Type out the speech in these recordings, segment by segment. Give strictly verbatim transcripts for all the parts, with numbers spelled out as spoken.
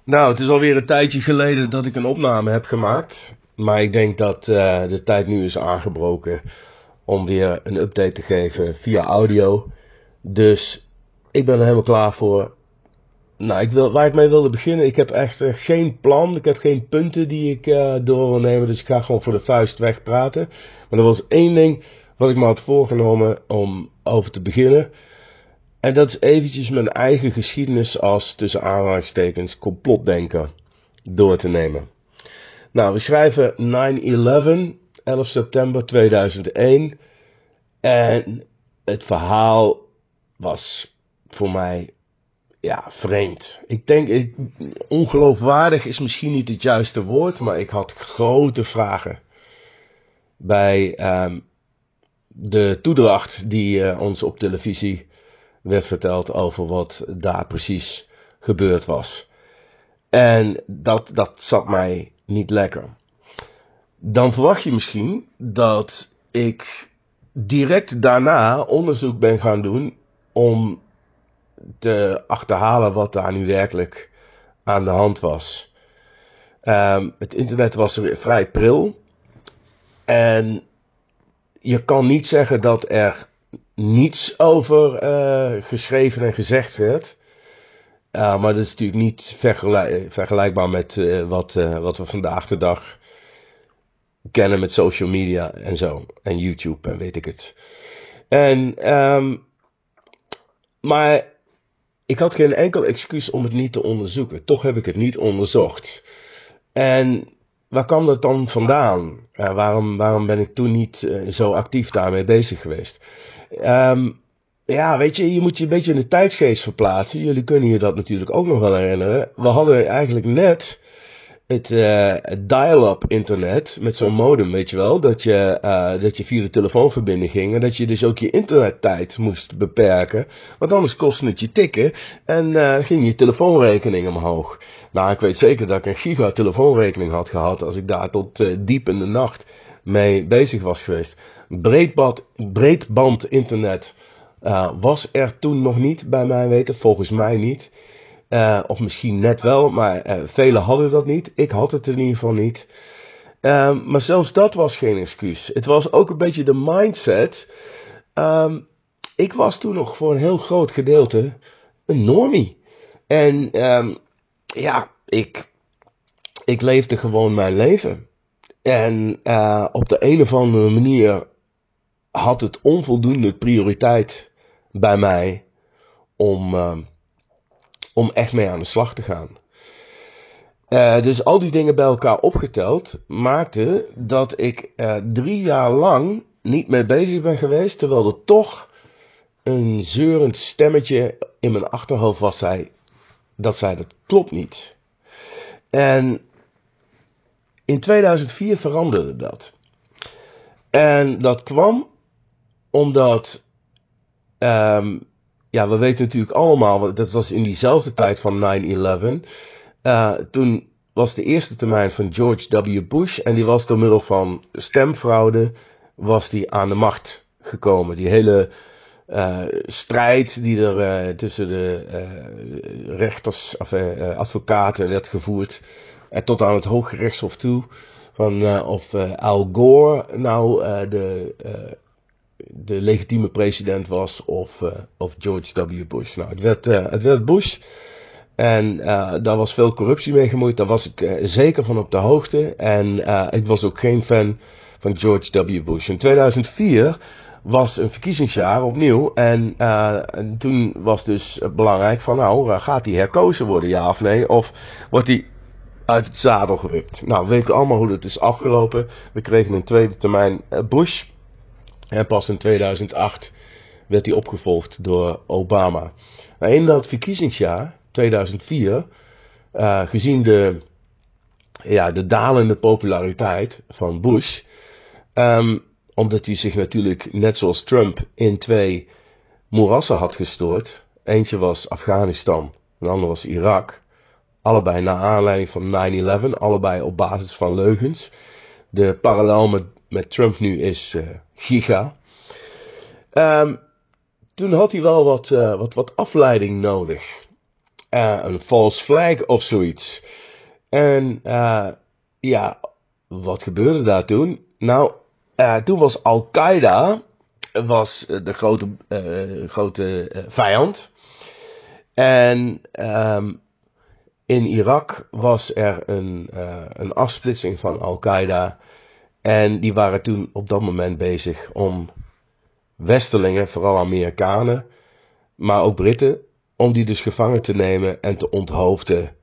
Nou, het is alweer een tijdje geleden dat ik een opname heb gemaakt. Maar ik denk dat uh, de tijd nu is aangebroken om weer een update te geven via audio. Dus ik ben er helemaal klaar voor. Nou, ik wil, waar ik mee wilde beginnen, ik heb echt uh, geen plan. Ik heb geen punten die ik uh, door wil nemen. Dus ik ga gewoon voor de vuist weg praten. Maar er was één ding wat ik me had voorgenomen om over te beginnen. En dat is eventjes mijn eigen geschiedenis als tussen aanhalingstekens complotdenker door te nemen. Nou, we schrijven nine eleven, elf september tweeduizend één. En het verhaal was voor mij, ja, vreemd. Ik denk, ik, ongeloofwaardig is misschien niet het juiste woord, maar ik had grote vragen bij um, de toedracht die uh, ons op televisie werd verteld over wat daar precies gebeurd was. En dat, dat zat mij niet lekker. Dan verwacht je misschien dat ik direct daarna onderzoek ben gaan doen om te achterhalen wat daar nu werkelijk aan de hand was. Um, het internet was er vrij pril. En je kan niet zeggen dat er niets over uh, geschreven en gezegd werd. Uh, maar dat is natuurlijk niet vergelijk, vergelijkbaar met uh, wat, uh, wat we vandaag de dag kennen met social media en zo. En YouTube en weet ik het. En, um, maar ik had geen enkel excuus om het niet te onderzoeken. Toch heb ik het niet onderzocht. En waar kwam dat dan vandaan? Uh, waarom, waarom ben ik toen niet uh, zo actief daarmee bezig geweest? Um, ja, weet je, je moet je een beetje in de tijdsgeest verplaatsen. Jullie kunnen je dat natuurlijk ook nog wel herinneren. We hadden eigenlijk net het, uh, het dial-up internet met zo'n modem, weet je wel. Dat je, uh, dat je via de telefoonverbinding ging en dat je dus ook je internettijd moest beperken. Want anders kostte het je tikken en uh, ging je telefoonrekening omhoog. Nou, ik weet zeker dat ik een giga telefoonrekening had gehad als ik daar tot uh, diep in de nacht mee bezig was geweest. Breedband, breedband internet uh, was er toen nog niet, bij mijn weten, volgens mij niet. Uh, of misschien net wel, maar uh, velen hadden dat niet. Ik had het in ieder geval niet. Uh, maar zelfs dat was geen excuus. Het was ook een beetje de mindset. Um, ik was toen nog voor een heel groot gedeelte een normie. En um, ja, ik, ik leefde gewoon mijn leven. En uh, op de een of andere manier had het onvoldoende prioriteit bij mij om... Uh, om echt mee aan de slag te gaan. Uh, dus al die dingen bij elkaar opgeteld maakte dat ik uh, drie jaar lang niet mee bezig ben geweest, terwijl er toch een zeurend stemmetje in mijn achterhoofd was zei, dat zei dat klopt niet. En in tweeduizend vier veranderde dat. En dat kwam omdat um, ja, we weten natuurlijk allemaal, dat was in diezelfde tijd van nine eleven. Uh, toen was de eerste termijn van George W. Bush en die was door middel van stemfraude was die aan de macht gekomen. Die hele uh, strijd die er uh, tussen de uh, rechters of uh, advocaten werd gevoerd uh, tot aan het Hooggerechtshof toe. Van uh, of uh, Al Gore nou uh, de... Uh, de legitieme president was of, uh, of George W. Bush. Nou, het werd, uh, het werd Bush en uh, daar was veel corruptie mee gemoeid. Daar was ik uh, zeker van op de hoogte en uh, ik was ook geen fan van George W. Bush. In tweeduizend vier was een verkiezingsjaar opnieuw en, uh, en toen was dus belangrijk van nou, gaat hij herkozen worden, ja of nee? Of wordt hij uit het zadel gewipt? Nou, we weten allemaal hoe dat is afgelopen. We kregen een tweede termijn uh, Bush. En pas in tweeduizend acht werd hij opgevolgd door Obama. Nou, in dat verkiezingsjaar, tweeduizend vier, uh, gezien de, ja, de dalende populariteit van Bush, um, omdat hij zich natuurlijk, net zoals Trump, in twee moerassen had gestoord. Eentje was Afghanistan, en de andere was Irak. Allebei naar aanleiding van nine eleven, allebei op basis van leugens. De parallel met, met Trump nu is uh, giga. Um, toen had hij wel wat, uh, wat, wat afleiding nodig. uh, een false flag of zoiets. En uh, ja, wat gebeurde daar toen? Nou, uh, toen was Al-Qaeda was de grote, uh, grote uh, vijand. En um, in Irak was er een, uh, een afsplitsing van Al-Qaeda. En die waren toen op dat moment bezig om Westerlingen, vooral Amerikanen, maar ook Britten, om die dus gevangen te nemen en te onthoofden.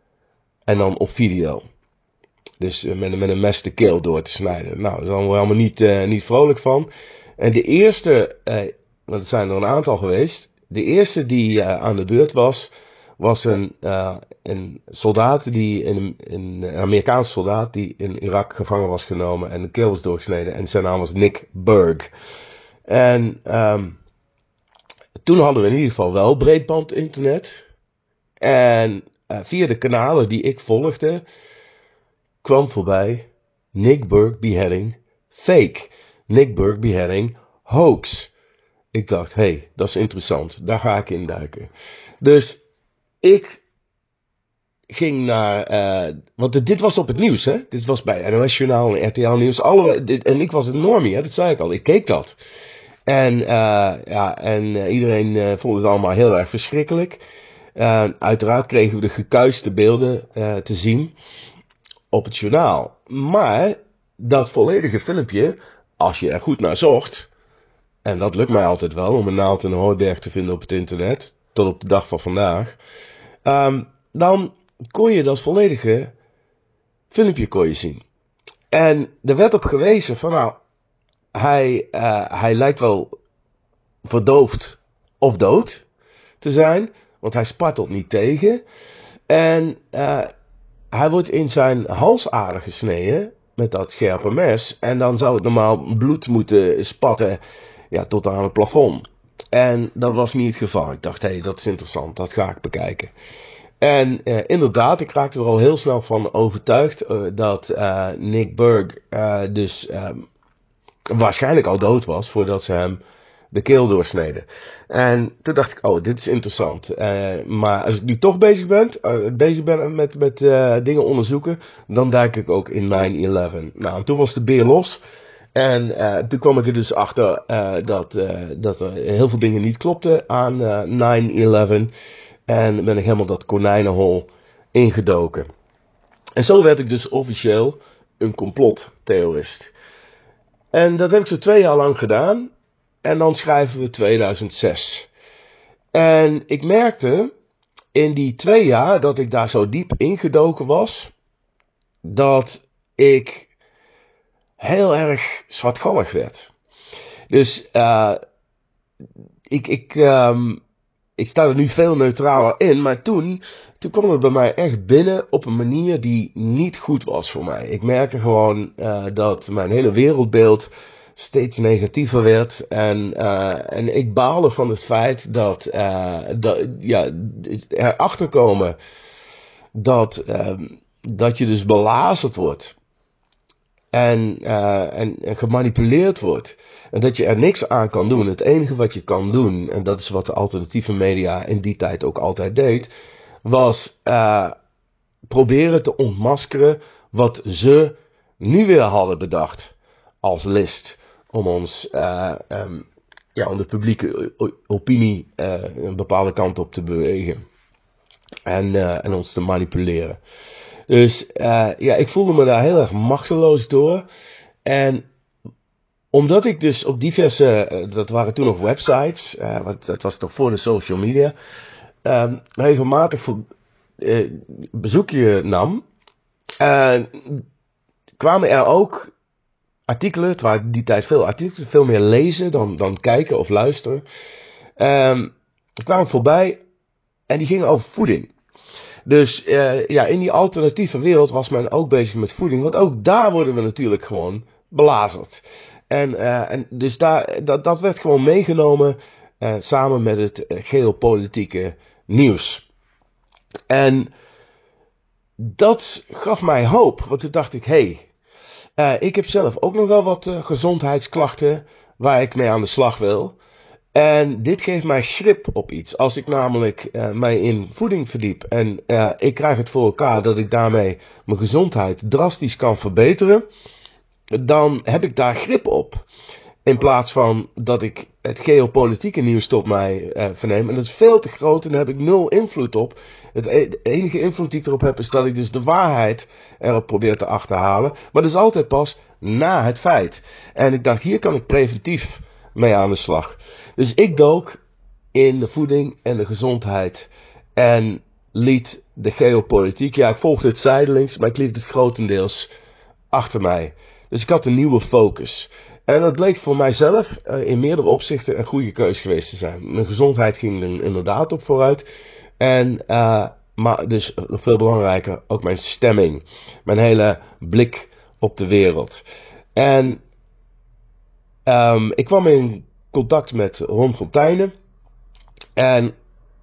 En dan op video. Dus uh, met, met een mes de keel door te snijden. Nou, daar zijn we helemaal niet, uh, niet vrolijk van. En de eerste, uh, want er zijn er een aantal geweest. De eerste die uh, aan de beurt was, was een, uh, een soldaat, die, een, een Amerikaanse soldaat die in Irak gevangen was genomen en de keel was doorgesneden. En zijn naam was Nick Berg. En um, toen hadden we in ieder geval wel breedband internet. En uh, via de kanalen die ik volgde, kwam voorbij Nick Berg beheading fake. Nick Berg beheading hoax. Ik dacht, hé, hey, dat is interessant. Daar ga ik in duiken. Dus ik ging naar, uh, want dit was op het nieuws, hè. Dit was bij N O S Journaal en R T L Nieuws. Alle, dit, en ik was een normie, hè, dat zei ik al. Ik keek dat. En, uh, ja, en uh, iedereen uh, vond het allemaal heel erg verschrikkelijk. Uh, uiteraard kregen we de gekuiste beelden uh, te zien op het journaal. Maar dat volledige filmpje, als je er goed naar zocht, en dat lukt mij altijd wel om een naald en een hooiberg te vinden op het internet, tot op de dag van vandaag, um, dan kon je dat volledige filmpje kon je zien. En er werd op gewezen van nou, hij, uh, hij lijkt wel verdoofd of dood te zijn, want hij spartelt niet tegen. En uh, hij wordt in zijn halsader gesneden met dat scherpe mes. En dan zou het normaal bloed moeten spatten, ja, tot aan het plafond. En dat was niet het geval. Ik dacht, hé, hey, dat is interessant, dat ga ik bekijken. En uh, inderdaad, ik raakte er al heel snel van overtuigd uh, dat uh, Nick Berg uh, dus uh, waarschijnlijk al dood was voordat ze hem de keel doorsneden. En toen dacht ik, oh, dit is interessant. Uh, maar als ik nu toch bezig ben, uh, bezig ben met, met uh, dingen onderzoeken, dan duik ik ook in nine eleven. Nou, en toen was de beer los. En uh, toen kwam ik er dus achter uh, dat, uh, dat er heel veel dingen niet klopten aan uh, nine eleven. En ben ik helemaal dat konijnenhol ingedoken. En zo werd ik dus officieel een complottheorist. En dat heb ik zo twee jaar lang gedaan. En dan schrijven we tweeduizend zes. En ik merkte in die twee jaar dat ik daar zo diep ingedoken was, dat ik heel erg zwartgallig werd. Dus uh, ik, ik, um, ik sta er nu veel neutraler in, maar toen, toen kwam het bij mij echt binnen op een manier die niet goed was voor mij. Ik merkte gewoon uh, dat mijn hele wereldbeeld steeds negatiever werd. En, uh, en ik baalde van het feit dat, uh, dat ja, erachter komen dat, uh, dat je dus belazerd wordt. En, uh, en, en gemanipuleerd wordt. En dat je er niks aan kan doen. Het enige wat je kan doen, en dat is wat de alternatieve media in die tijd ook altijd deed, was uh, proberen te ontmaskeren wat ze nu weer hadden bedacht als list. Om ons, uh, um, ja, om de publieke opinie uh, een bepaalde kant op te bewegen. En, uh, en ons te manipuleren. Dus uh, ja, ik voelde me daar heel erg machteloos door. En omdat ik dus op diverse, uh, dat waren toen nog websites, uh, want dat was nog voor de social media, uh, regelmatig voor, uh, bezoekje nam, uh, kwamen er ook artikelen, het waren die tijd veel artikelen, veel meer lezen dan, dan kijken of luisteren, uh, kwamen voorbij en die gingen over voeding. Dus uh, ja, in die alternatieve wereld was men ook bezig met voeding. Want ook daar worden we natuurlijk gewoon belazerd. En, uh, en dus daar, dat, dat werd gewoon meegenomen uh, samen met het uh, geopolitieke nieuws. En dat gaf mij hoop. Want toen dacht ik, hé, hey, uh, ik heb zelf ook nog wel wat uh, gezondheidsklachten waar ik mee aan de slag wil. En dit geeft mij grip op iets. Als ik namelijk uh, mij in voeding verdiep en uh, ik krijg het voor elkaar dat ik daarmee mijn gezondheid drastisch kan verbeteren, dan heb ik daar grip op. In plaats van dat ik het geopolitieke nieuws tot mij uh, verneem. En dat is veel te groot en daar heb ik nul invloed op. Het e- de enige invloed die ik erop heb is dat ik dus de waarheid erop probeer te achterhalen. Maar dat is altijd pas na het feit. En ik dacht, hier kan ik preventief mee aan de slag. Dus ik dook in de voeding en de gezondheid. En liet de geopolitiek, ja ik volgde het zijdelings, maar ik liet het grotendeels achter mij. Dus ik had een nieuwe focus. En dat bleek voor mijzelf uh, in meerdere opzichten een goede keus geweest te zijn. Mijn gezondheid ging er inderdaad op vooruit. En, uh, maar dus nog veel belangrijker, ook mijn stemming. Mijn hele blik op de wereld. En um, ik kwam in contact met Ron Fontijnen. En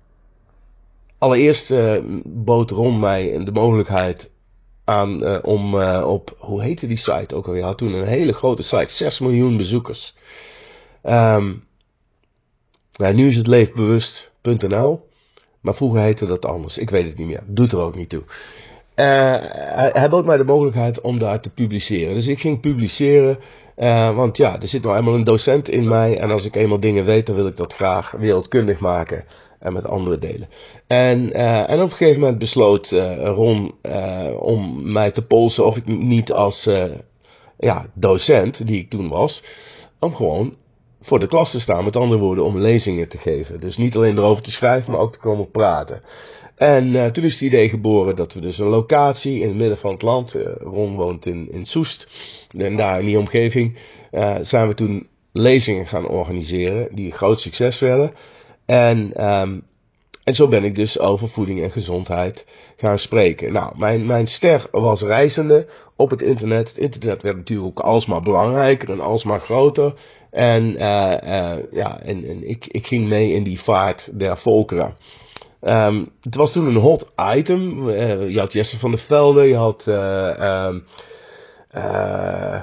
allereerst uh, bood Ron mij de mogelijkheid aan uh, om uh, op, hoe heette die site ook alweer? Had toen een hele grote site, zes miljoen bezoekers. Um, nou, nu is het leefbewust punt n l, maar vroeger heette dat anders. Ik weet het niet meer, doet er ook niet toe. Uh, hij, hij bood mij de mogelijkheid om daar te publiceren. Dus ik ging publiceren, uh, want ja, er zit nou eenmaal een docent in mij. En als ik eenmaal dingen weet, dan wil ik dat graag wereldkundig maken en met anderen delen. En, uh, en op een gegeven moment besloot uh, Ron uh, om mij te polsen of ik niet als uh, ja, docent, die ik toen was, om gewoon voor de klas te staan. Met andere woorden, om lezingen te geven. Dus niet alleen erover te schrijven, maar ook te komen praten. En uh, toen is het idee geboren dat we dus een locatie in het midden van het land, uh, Ron woont in, in Soest, en daar in die omgeving, uh, zijn we toen lezingen gaan organiseren, die een groot succes werden. En, um, en zo ben ik dus over voeding en gezondheid gaan spreken. Nou, mijn, mijn ster was reizende op het internet. Het internet werd natuurlijk ook alsmaar belangrijker en alsmaar groter. En, uh, uh, ja, en, en ik, ik ging mee in die vaart der volkeren. Um, het was toen een hot item. Uh, je had Jesse van der Velde, je had uh, um, uh,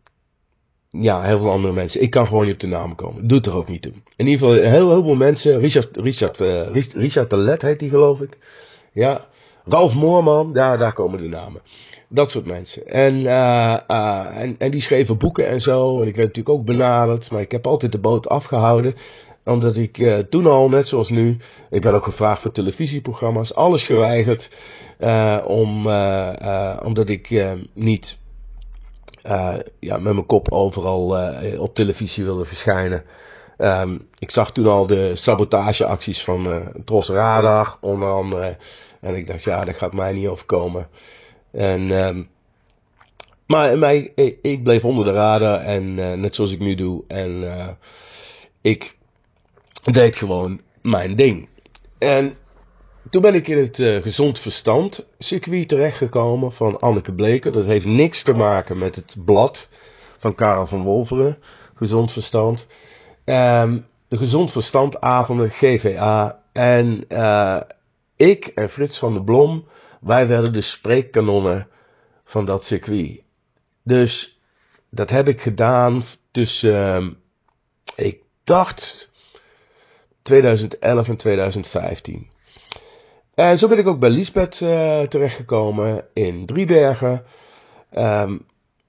ja, heel veel andere mensen. Ik kan gewoon niet op de naam komen. Doet er ook niet toe. In ieder geval heel, heel veel mensen. Richard, Richard, uh, Richard de Let heet die, geloof ik. Ja. Ralf Moorman, daar, daar komen de namen. Dat soort mensen. En, uh, uh, en, en die schreven boeken en zo. En ik werd natuurlijk ook benaderd. Maar ik heb altijd de boot afgehouden. Omdat ik uh, toen al, net zoals nu, ik ben ook gevraagd voor televisieprogramma's, alles geweigerd. Uh, om, uh, uh, omdat ik uh, niet uh, ja, met mijn kop overal uh, op televisie wilde verschijnen. Um, ik zag toen al de sabotageacties van uh, Tros Radar, onder andere. En ik dacht, ja, dat gaat mij niet overkomen. En, um, maar maar ik, ik bleef onder de radar, en uh, net zoals ik nu doe. En uh, ik deed gewoon mijn ding. En toen ben ik in het uh, gezond verstand circuit terechtgekomen van Anneke Bleker. Dat heeft niks te maken met het blad van Karel van Wolveren, Gezond Verstand. Um, de Gezond Verstandavonden, G V A. En uh, ik en Frits van der Blom, wij werden de spreekkanonnen van dat circuit. Dus dat heb ik gedaan tussen, uh, ik dacht, tweeduizend elf en tweeduizend vijftien. En zo ben ik ook bij Liesbeth uh, terechtgekomen in Driebergen. Um,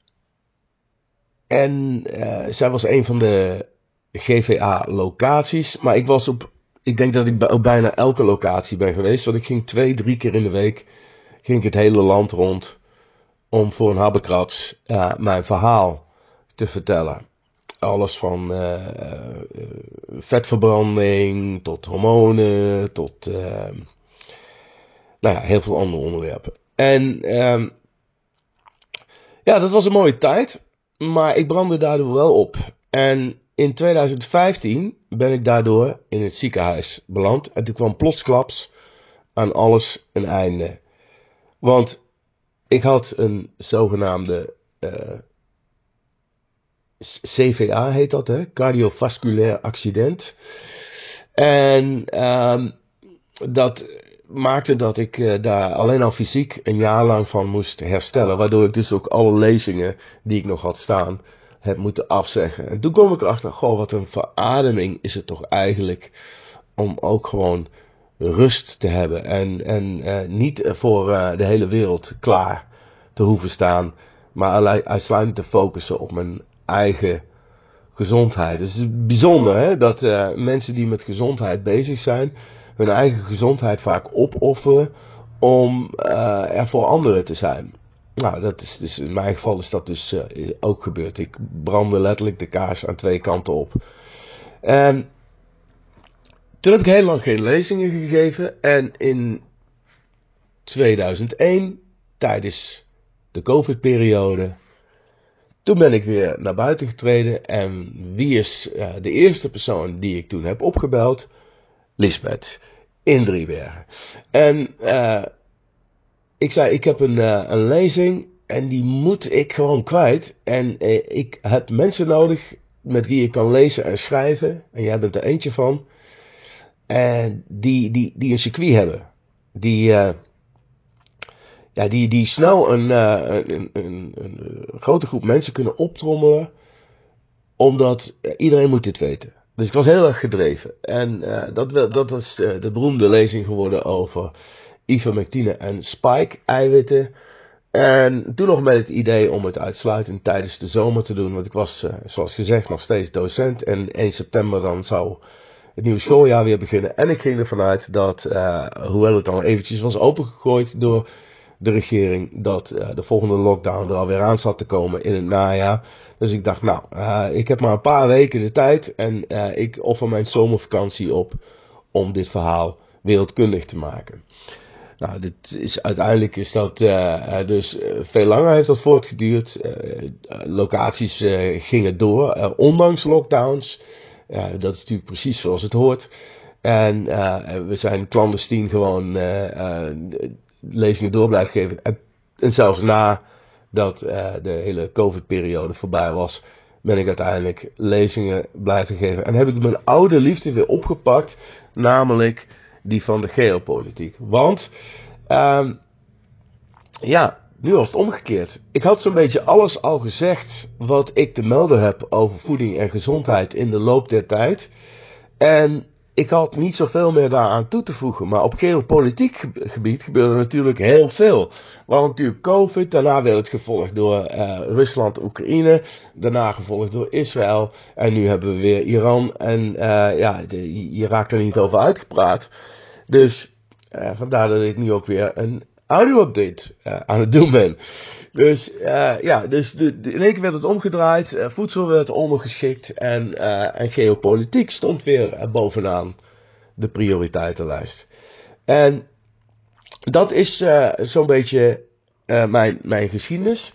en uh, zij was een van de G V A-locaties. Maar ik was op, ik denk dat ik op bijna elke locatie ben geweest. Want ik ging twee, drie keer in de week, ging ik het hele land rond om voor een habbekrats uh, mijn verhaal te vertellen. Alles van uh, uh, vetverbranding tot hormonen tot uh, nou ja, heel veel andere onderwerpen. En um, ja, dat was een mooie tijd, maar ik brandde daardoor wel op. En in tweeduizend vijftien ben ik daardoor in het ziekenhuis beland. En toen kwam plotsklaps aan alles een einde. Want ik had een zogenaamde uh, C V A heet dat, hè? Cardiovasculair accident. En um, dat maakte dat ik uh, daar alleen al fysiek een jaar lang van moest herstellen. Waardoor ik dus ook alle lezingen die ik nog had staan heb moeten afzeggen. En toen kwam ik erachter, goh, wat een verademing is het toch eigenlijk om ook gewoon rust te hebben. En, en uh, niet voor uh, de hele wereld klaar te hoeven staan, maar uitsluitend te focussen op mijn eigen gezondheid. Het is bijzonder hè, dat uh, mensen die met gezondheid bezig zijn, hun eigen gezondheid vaak opofferen om uh, er voor anderen te zijn. Nou, dat is, dus in mijn geval is dat dus uh, ook gebeurd. Ik brandde letterlijk de kaars aan twee kanten op. En toen heb ik heel lang geen lezingen gegeven. En in tweeduizend één, tijdens de COVID-periode, toen ben ik weer naar buiten getreden. En wie is uh, de eerste persoon die ik toen heb opgebeld? Lisbeth in Driebergen. En uh, ik zei, ik heb een, uh, een lezing en die moet ik gewoon kwijt. En uh, ik heb mensen nodig met wie ik kan lezen en schrijven. En jij bent er eentje van. En die, die, die een circuit hebben. Die, uh, ja, die, die snel een, uh, een, een, een grote groep mensen kunnen optrommelen. Omdat uh, iedereen moet dit weten. Dus ik was heel erg gedreven. En uh, dat, dat was uh, de beroemde lezing geworden over ivermectine en spike-eiwitten. En toen nog met het idee om het uitsluitend tijdens de zomer te doen. Want ik was, uh, zoals gezegd, nog steeds docent. En één september dan zou het nieuwe schooljaar weer beginnen. En ik ging ervan uit dat, uh, hoewel het al eventjes was opengegooid door de regering, dat uh, de volgende lockdown er alweer aan zat te komen in het najaar. Dus ik dacht, nou, uh, ik heb maar een paar weken de tijd. En uh, ik offer mijn zomervakantie op om dit verhaal wereldkundig te maken. Nou, dit is, uiteindelijk is dat uh, dus uh, veel langer heeft dat voortgeduurd. Uh, locaties uh, gingen door, uh, ondanks lockdowns. Uh, dat is natuurlijk precies zoals het hoort. En uh, we zijn clandestien gewoon uh, uh, lezingen door blijven geven. En, en zelfs nadat uh, de hele COVID-periode voorbij was, ben ik uiteindelijk lezingen blijven geven. En heb ik mijn oude liefde weer opgepakt, namelijk die van de geopolitiek. Want, uh, ja, nu was het omgekeerd. Ik had zo'n beetje alles al gezegd wat ik te melden heb over voeding en gezondheid in de loop der tijd. En ik had niet zoveel meer daaraan toe te voegen. Maar op geopolitiek gebied gebeurde natuurlijk heel veel. We hadden natuurlijk COVID, daarna werd het gevolgd door uh, Rusland, Oekraïne, daarna gevolgd door Israël. En nu hebben we weer Iran en uh, ja, de, je raakt er niet over uitgepraat. Dus uh, vandaar dat ik nu ook weer een audio-update uh, aan het doen ben. Dus uh, ja, dus de, de, in één keer werd het omgedraaid, uh, voedsel werd ondergeschikt en, uh, en geopolitiek stond weer uh, bovenaan de prioriteitenlijst. En dat is uh, zo'n beetje uh, mijn, mijn geschiedenis.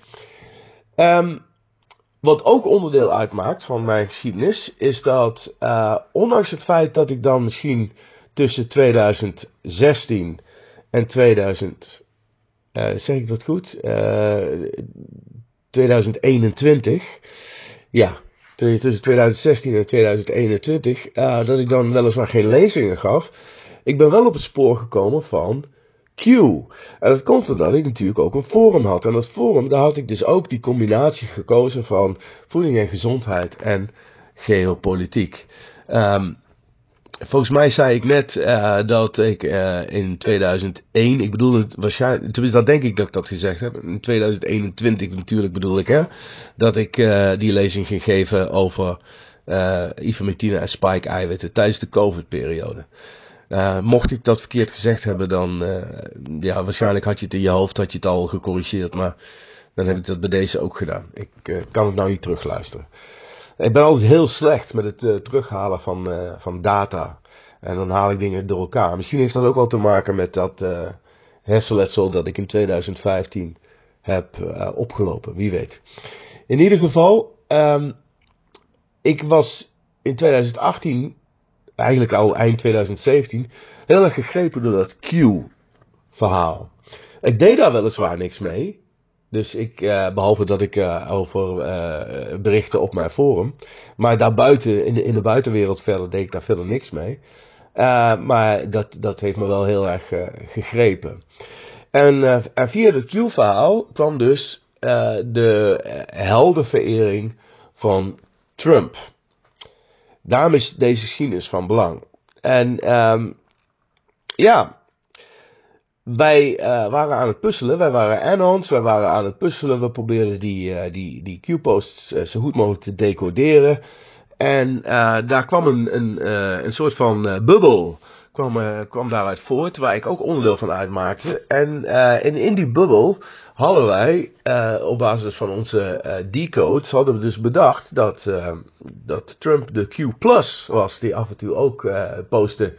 Um, wat ook onderdeel uitmaakt van mijn geschiedenis is dat uh, ondanks het feit dat ik dan misschien tussen tweeduizend zestien en tweeduizend, uh, zeg ik dat goed? Uh, tweeduizend eenentwintig, ja, tussen tweeduizend zestien en tweeduizend eenentwintig, uh, dat ik dan weliswaar geen lezingen gaf. Ik ben wel op het spoor gekomen van Q. En dat komt omdat ik natuurlijk ook een forum had. En dat forum, daar had ik dus ook die combinatie gekozen van voeding en gezondheid en geopolitiek. Um, Volgens mij zei ik net uh, dat ik uh, in tweeduizend één, ik bedoel het waarschijnlijk, tenminste dat denk ik dat ik dat gezegd heb, in tweeduizend eenentwintig natuurlijk bedoel ik hè, dat ik uh, die lezing ging geven over uh, ivermectine en spike-eiwitten tijdens de COVID-periode. Uh, mocht ik dat verkeerd gezegd hebben, dan uh, ja, waarschijnlijk had je het in je hoofd, had je het al gecorrigeerd, maar dan heb ik dat bij deze ook gedaan. Ik uh, kan het nou niet terugluisteren. Ik ben altijd heel slecht met het uh, terughalen van, uh, van data. En dan haal ik dingen door elkaar. Misschien heeft dat ook wel te maken met dat uh, hersenletsel dat ik in tweeduizend vijftien heb uh, opgelopen. Wie weet. In ieder geval, um, ik was in tweeduizend achttien, eigenlijk al eind tweeduizend zeventien, heel erg gegrepen door dat Q-verhaal. Ik deed daar weliswaar niks mee. Dus ik, uh, behalve dat ik uh, over uh, berichten op mijn forum. Maar daarbuiten, in de, in de buitenwereld verder, deed ik daar verder niks mee. Uh, maar dat, dat heeft me wel heel erg uh, gegrepen. En, uh, en via het Q-verhaal kwam dus uh, de heldenverering van Trump. Daarom is deze geschiedenis van belang. En um, ja, wij uh, waren aan het puzzelen. Wij waren Anons, wij waren aan het puzzelen. We probeerden die, uh, die, die Q-posts uh, zo goed mogelijk te decoderen. En uh, daar kwam een, een, uh, een soort van uh, bubbel kwam, uh, kwam daaruit voort, waar ik ook onderdeel van uitmaakte. En uh, in, in die bubbel hadden wij, uh, op basis van onze uh, decodes, hadden we dus bedacht dat, uh, dat Trump de Q plus was, die af en toe ook uh, postte.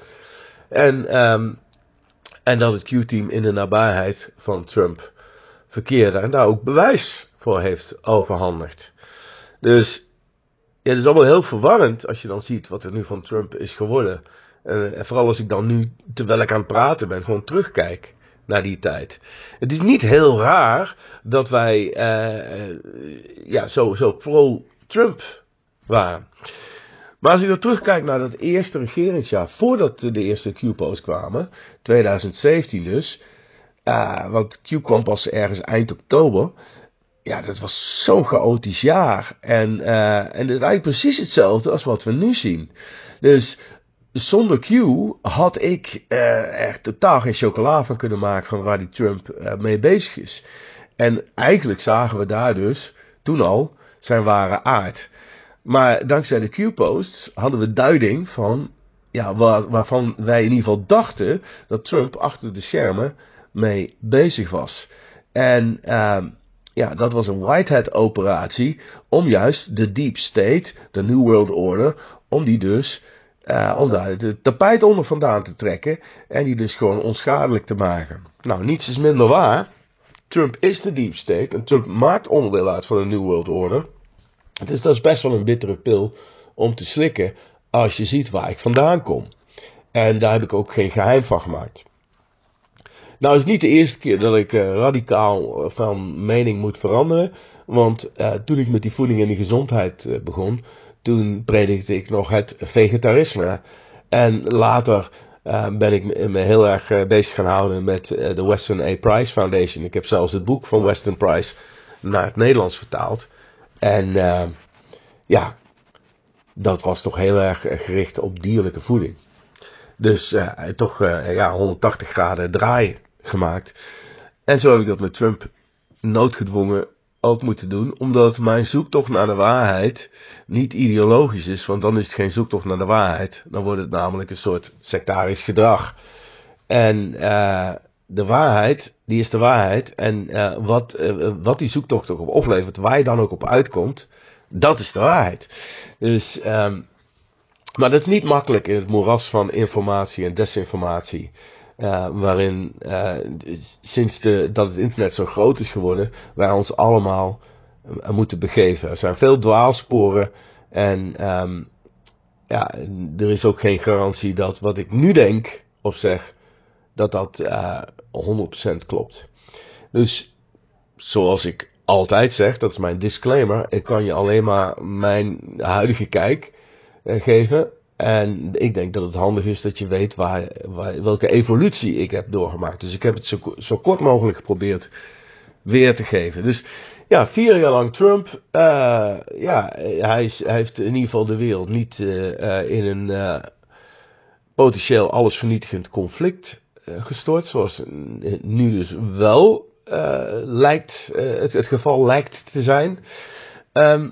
En, um, en dat het Q-team in de nabijheid van Trump verkeerde en daar ook bewijs voor heeft overhandigd. Dus ja, het is allemaal heel verwarrend als je dan ziet wat er nu van Trump is geworden. En, en vooral als ik dan nu, terwijl ik aan het praten ben, gewoon terugkijk naar die tijd. Het is niet heel raar dat wij uh, ja, zo, zo pro-Trump waren. Maar als ik dan terugkijk naar dat eerste regeringsjaar, voordat de eerste Q-posts kwamen, twintig zeventien dus, uh, want Q kwam pas ergens eind oktober. Ja, dat was zo'n chaotisch jaar. En, uh, en het is eigenlijk precies hetzelfde als wat we nu zien. Dus zonder Q had ik uh, er totaal geen chocola van kunnen maken van waar die Trump uh, mee bezig is. En eigenlijk zagen we daar dus toen al zijn ware aard. Maar dankzij de Q-posts hadden we duiding van, ja, waar, waarvan wij in ieder geval dachten dat Trump achter de schermen mee bezig was. En uh, ja, dat was een Whitehead operatie om juist de Deep State, de New World Order, om die dus, uh, om daar het tapijt onder vandaan te trekken en die dus gewoon onschadelijk te maken. Nou, niets is minder waar. Trump is de Deep State en Trump maakt onderdeel uit van de New World Order. Dus dat is best wel een bittere pil om te slikken als je ziet waar ik vandaan kom. En daar heb ik ook geen geheim van gemaakt. Nou, het is niet de eerste keer dat ik uh, radicaal van mening moet veranderen. Want uh, toen ik met die voeding en die gezondheid uh, begon, toen predikte ik nog het vegetarisme. En later uh, ben ik me heel erg uh, bezig gaan houden met uh, de Weston A. Price Foundation. Ik heb zelfs het boek van Weston Price naar het Nederlands vertaald. En uh, ja, dat was toch heel erg gericht op dierlijke voeding. Dus uh, toch uh, ja, honderdtachtig graden draai gemaakt. En zo heb ik dat met Trump noodgedwongen ook moeten doen. Omdat mijn zoektocht naar de waarheid niet ideologisch is. Want dan is het geen zoektocht naar de waarheid. Dan wordt het namelijk een soort sectarisch gedrag. En uh, de waarheid, die is de waarheid. En uh, wat, uh, wat die zoektocht ook op oplevert, waar je dan ook op uitkomt, dat is de waarheid. Dus, um, maar dat is niet makkelijk in het moeras van informatie en desinformatie. Uh, waarin uh, sinds de, dat het internet zo groot is geworden, wij ons allemaal uh, moeten begeven. Er zijn veel dwaalsporen en um, ja, er is ook geen garantie dat wat ik nu denk of zeg, dat dat uh, honderd procent klopt. Dus zoals ik altijd zeg, dat is mijn disclaimer, ik kan je alleen maar mijn huidige kijk uh, geven. En ik denk dat het handig is dat je weet waar, waar, welke evolutie ik heb doorgemaakt. Dus ik heb het zo, zo kort mogelijk geprobeerd weer te geven. Dus ja, vier jaar lang Trump. Uh, ja, hij, is, hij heeft in ieder geval de wereld niet uh, uh, in een uh, potentieel allesvernietigend conflict uh, gestort. Zoals nu dus wel uh, lijkt, uh, het, het geval lijkt te zijn. Um,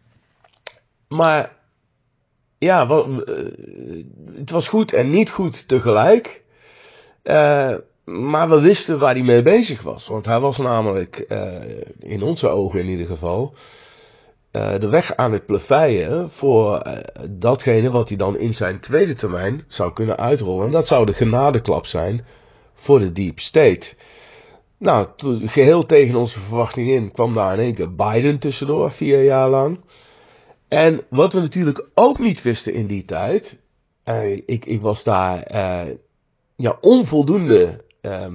maar ja, wat, uh, het was goed en niet goed tegelijk. Uh, maar we wisten waar hij mee bezig was. Want hij was namelijk, uh, in onze ogen in ieder geval, uh, de weg aan het pleveien voor uh, datgene wat hij dan in zijn tweede termijn zou kunnen uitrollen. En dat zou de genadeklap zijn voor de Deep State. Nou, to, geheel tegen onze verwachting in kwam daar in één keer Biden tussendoor, vier jaar lang. En wat we natuurlijk ook niet wisten in die tijd, uh, ik, ik was daar uh, ja, onvoldoende uh,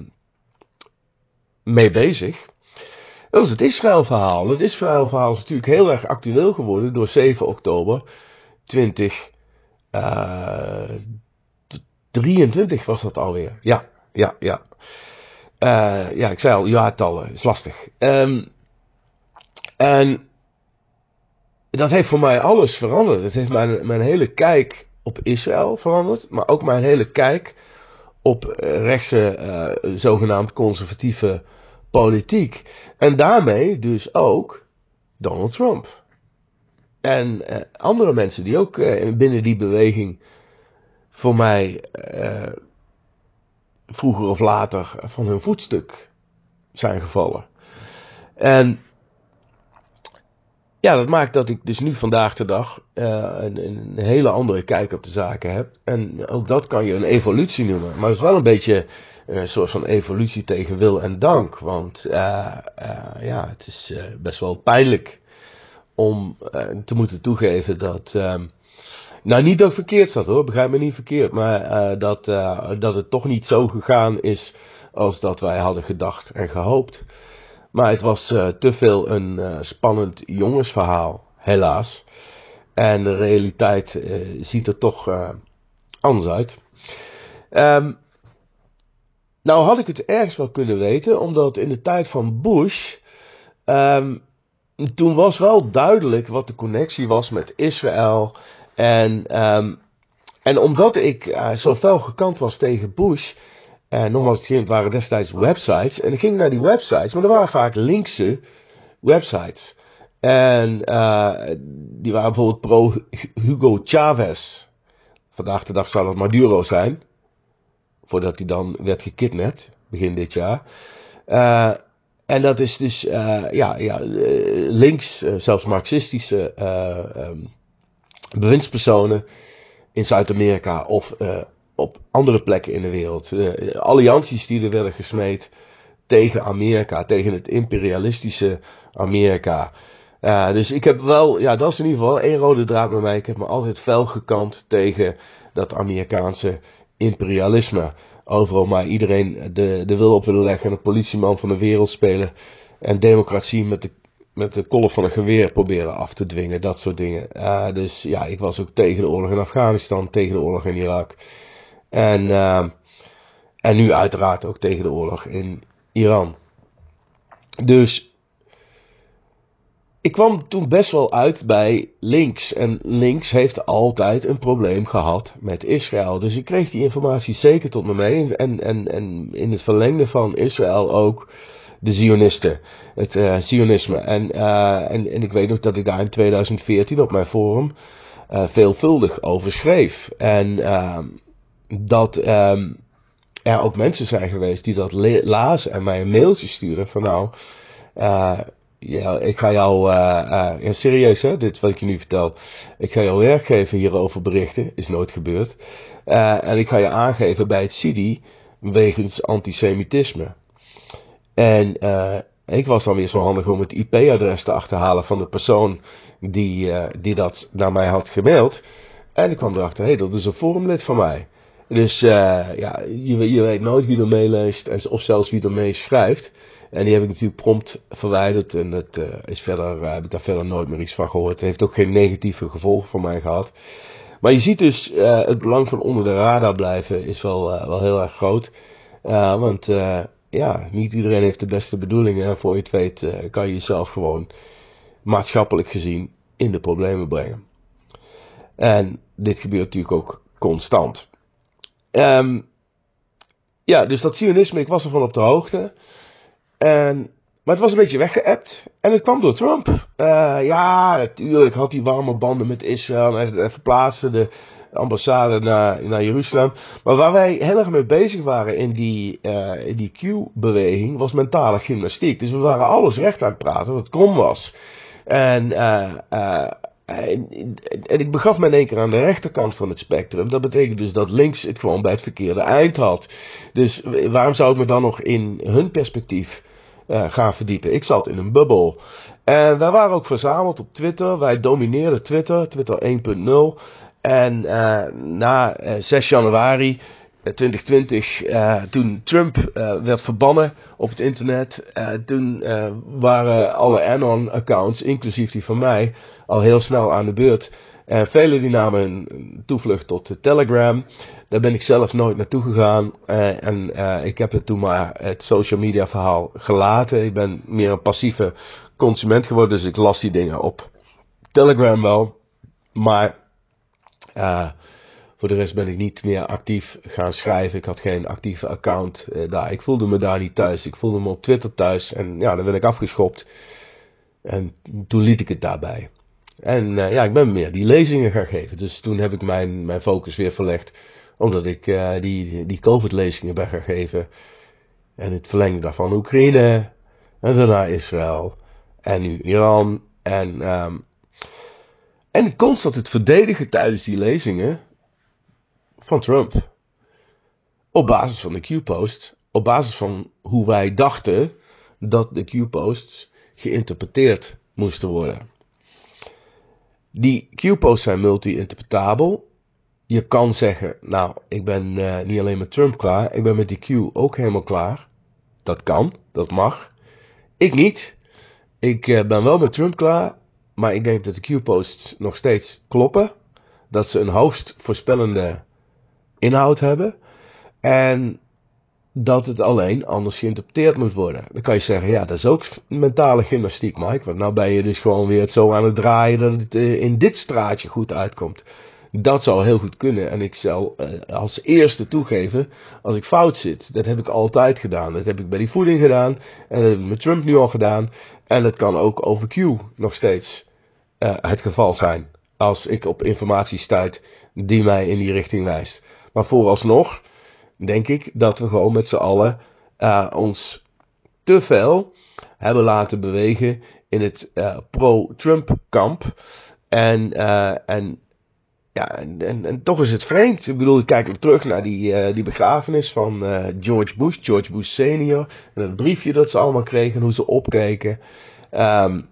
mee bezig. Dat was het Israël-verhaal. Het Israël-verhaal is natuurlijk heel erg actueel geworden door zeven oktober tweeduizend drieëntwintig was dat alweer. Ja, ja, ja. Uh, ja, ik zei al, jaartallen, is lastig. Um, en dat heeft voor mij alles veranderd. Het heeft mijn, mijn hele kijk op Israël veranderd. Maar ook mijn hele kijk op rechtse, uh, zogenaamd conservatieve politiek. En daarmee dus ook Donald Trump. En uh, andere mensen die ook uh, binnen die beweging voor mij uh, vroeger of later van hun voetstuk zijn gevallen. En ja, dat maakt dat ik dus nu vandaag de dag uh, een, een hele andere kijk op de zaken heb. En ook dat kan je een evolutie noemen. Maar het is wel een beetje een soort van evolutie tegen wil en dank. Want uh, uh, ja, het is uh, best wel pijnlijk om uh, te moeten toegeven dat... Uh, nou, niet dat ik verkeerd zat hoor, begrijp me niet verkeerd. Maar uh, dat, uh, dat het toch niet zo gegaan is als dat wij hadden gedacht en gehoopt. Maar het was uh, te veel een uh, spannend jongensverhaal, helaas. En de realiteit uh, ziet er toch uh, anders uit. Um, nou had ik het ergens wel kunnen weten, omdat in de tijd van Bush... Um, toen was wel duidelijk wat de connectie was met Israël. En, um, en omdat ik uh, zo fel gekant was tegen Bush... En nogmaals, het waren destijds websites. En ik ging naar die websites, maar er waren vaak linkse websites. En uh, die waren bijvoorbeeld pro Hugo Chavez. Vandaag de dag zou dat Maduro zijn. Voordat hij dan werd gekidnapt, begin dit jaar. Uh, en dat is dus uh, ja, ja, links, uh, zelfs marxistische uh, um, bewindspersonen in Zuid-Amerika of... Uh, op andere plekken in de wereld. Uh, allianties die er werden gesmeed tegen Amerika, tegen het imperialistische Amerika. Uh, dus ik heb wel, ja, dat is in ieder geval één rode draad met mij. Ik heb me altijd fel gekant tegen dat Amerikaanse imperialisme. Overal maar iedereen de, de wil op willen leggen en een politieman van de wereld spelen. En democratie met de, met de kolf van een geweer proberen af te dwingen. Dat soort dingen. Uh, dus ja, ik was ook tegen de oorlog in Afghanistan, tegen de oorlog in Irak. En, uh, en nu uiteraard ook tegen de oorlog in Iran. Dus ik kwam toen best wel uit bij links. En links heeft altijd een probleem gehad met Israël. Dus ik kreeg die informatie zeker tot me mee. En, en, en in het verlengde van Israël ook de Zionisten. Het uh, Zionisme. En, uh, en, en ik weet nog dat ik daar in twintig veertien op mijn forum uh, veelvuldig over schreef. En... Uh, dat um, er ook mensen zijn geweest die dat le- lazen en mij een mailtje sturen van nou, uh, ja, ik ga jou, uh, uh, ja, serieus hè, dit is wat ik je nu vertel, ik ga jou werkgever hierover berichten, is nooit gebeurd, uh, en ik ga je aangeven bij het C I D I wegens antisemitisme. En uh, ik was dan weer zo handig om het I P-adres te achterhalen van de persoon die, uh, die dat naar mij had gemaild. En ik kwam erachter, hé, hey, dat is een forumlid van mij. Dus uh, ja, je, je weet nooit wie er meeleest en, of zelfs wie er mee schrijft. En die heb ik natuurlijk prompt verwijderd en dat uh, is verder, uh, heb ik daar verder nooit meer iets van gehoord. Het heeft ook geen negatieve gevolgen voor mij gehad. Maar je ziet dus, uh, het belang van onder de radar blijven is wel, uh, wel heel erg groot. Uh, want uh, ja, niet iedereen heeft de beste bedoelingen. En voor je het weet uh, kan je jezelf gewoon maatschappelijk gezien in de problemen brengen. En dit gebeurt natuurlijk ook constant. Um, ja, dus dat Zionisme, ik was ervan op de hoogte. En, maar het was een beetje weggeëpt. En het kwam door Trump. Uh, ja, natuurlijk had hij warme banden met Israël. En hij verplaatste de ambassade naar, naar Jeruzalem. Maar waar wij heel erg mee bezig waren in die, uh, in die Q-beweging was mentale gymnastiek. Dus we waren alles recht aan het praten, wat krom was. En... Uh, uh, En, en ik begaf me in één keer aan de rechterkant van het spectrum. Dat betekent dus dat links het gewoon bij het verkeerde eind had. Dus waarom zou ik me dan nog in hun perspectief uh, gaan verdiepen? Ik zat in een bubbel. En wij waren ook verzameld op Twitter. Wij domineerden Twitter, Twitter één punt nul. En uh, na uh, zes januari twintig twintig, uh, toen Trump uh, werd verbannen op het internet, uh, toen uh, waren alle Anon-accounts, inclusief die van mij, al heel snel aan de beurt. En velen die namen een toevlucht tot de Telegram. Daar ben ik zelf nooit naartoe gegaan. Uh, en uh, ik heb het toen maar het social media verhaal gelaten. Ik ben meer een passieve consument geworden, dus ik las die dingen op Telegram wel. Maar uh, voor de rest ben ik niet meer actief gaan schrijven. Ik had geen actieve account uh, daar. Ik voelde me daar niet thuis. Ik voelde me op Twitter thuis. En ja, dan werd ik afgeschopt. En toen liet ik het daarbij. En uh, ja, ik ben meer die lezingen gaan geven. Dus toen heb ik mijn, mijn focus weer verlegd. Omdat ik uh, die, die COVID-lezingen ben gaan geven. En het verlengde daarvan Oekraïne. En daarna Israël. En nu Iran. En, um, en constant het verdedigen tijdens die lezingen van Trump. Op basis van de Q-post. Op basis van hoe wij dachten dat de Q-posts geïnterpreteerd moesten worden. Die Q-posts zijn multi-interpretabel. Je kan zeggen, nou, ik ben uh, niet alleen met Trump klaar, ik ben met die Q ook helemaal klaar. Dat kan, dat mag. Ik niet. Ik uh, ben wel met Trump klaar, maar ik denk dat de Q-posts nog steeds kloppen. Dat ze een hoogst voorspellende inhoud hebben. En dat het alleen anders geïnterpreteerd moet worden. Dan kan je zeggen, ja, dat is ook mentale gymnastiek, Mike. Want nou ben je dus gewoon weer het zo aan het draaien dat het uh, in dit straatje goed uitkomt. Dat zou heel goed kunnen. En ik zal uh, als eerste toegeven als ik fout zit. Dat heb ik altijd gedaan. Dat heb ik bij die voeding gedaan. En dat heb ik met Trump nu al gedaan. En dat kan ook over Q nog steeds uh, het geval zijn. Als ik op informatie stuit die mij in die richting wijst. Maar vooralsnog denk ik dat we gewoon met z'n allen uh, ons te veel hebben laten bewegen in het uh, pro-Trump kamp. En, uh, en Ja, en, en, en toch is het vreemd. Ik bedoel, ik kijk weer terug naar die, uh, die begrafenis van uh, George Bush, George Bush senior. En het briefje dat ze allemaal kregen, hoe ze opkeken. Um,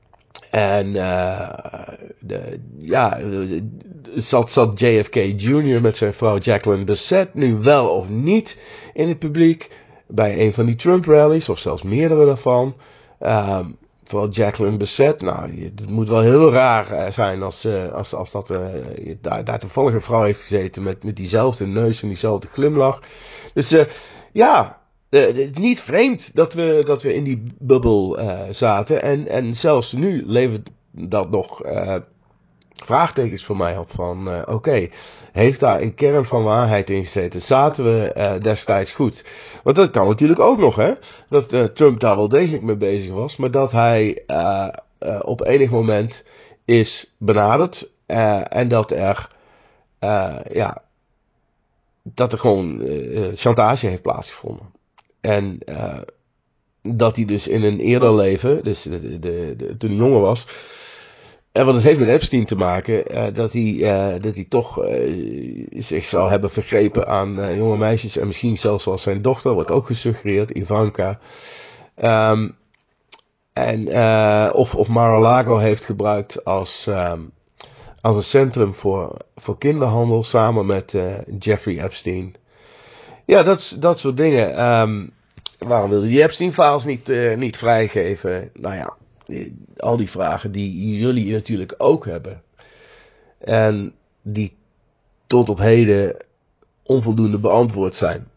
en uh, de, ja, zat, zat J F K junior met zijn vrouw Jacqueline Bassett nu wel of niet in het publiek bij een van die Trump rallies, of zelfs meerdere daarvan. Um, Vooral Jacqueline Bassett, nou, het moet wel heel raar zijn als, uh, als, als dat, uh, daar, daar toevallig een vrouw heeft gezeten met, met diezelfde neus en diezelfde glimlach. Dus uh, ja, uh, het is niet vreemd dat we, dat we in die bubbel uh, zaten. En, en zelfs nu levert dat nog uh, vraagtekens voor mij op van, uh, oké, okay, heeft daar een kern van waarheid in gezeten? Zaten we uh, destijds goed? Want dat kan natuurlijk ook nog, hè? Dat uh, Trump daar wel degelijk mee bezig was, maar dat hij uh, uh, op enig moment is benaderd uh, en dat er, uh, ja, dat er gewoon uh, chantage heeft plaatsgevonden. En uh, dat hij dus in een eerder leven, dus de, de, de, toen hij jonger was, en wat het heeft met Epstein te maken, uh, dat, hij, uh, dat hij toch uh, zich zou hebben vergrepen aan uh, jonge meisjes. En misschien zelfs als zijn dochter, wordt ook gesuggereerd, Ivanka. Um, en, uh, of, of Mar-a-Lago heeft gebruikt als, um, als een centrum voor, voor kinderhandel samen met uh, Jeffrey Epstein. Ja, dat, dat soort dingen. Um, waarom wilde die Epstein-files niet, uh, niet vrijgeven? Nou ja. Al die vragen die jullie natuurlijk ook hebben. En die tot op heden onvoldoende beantwoord zijn.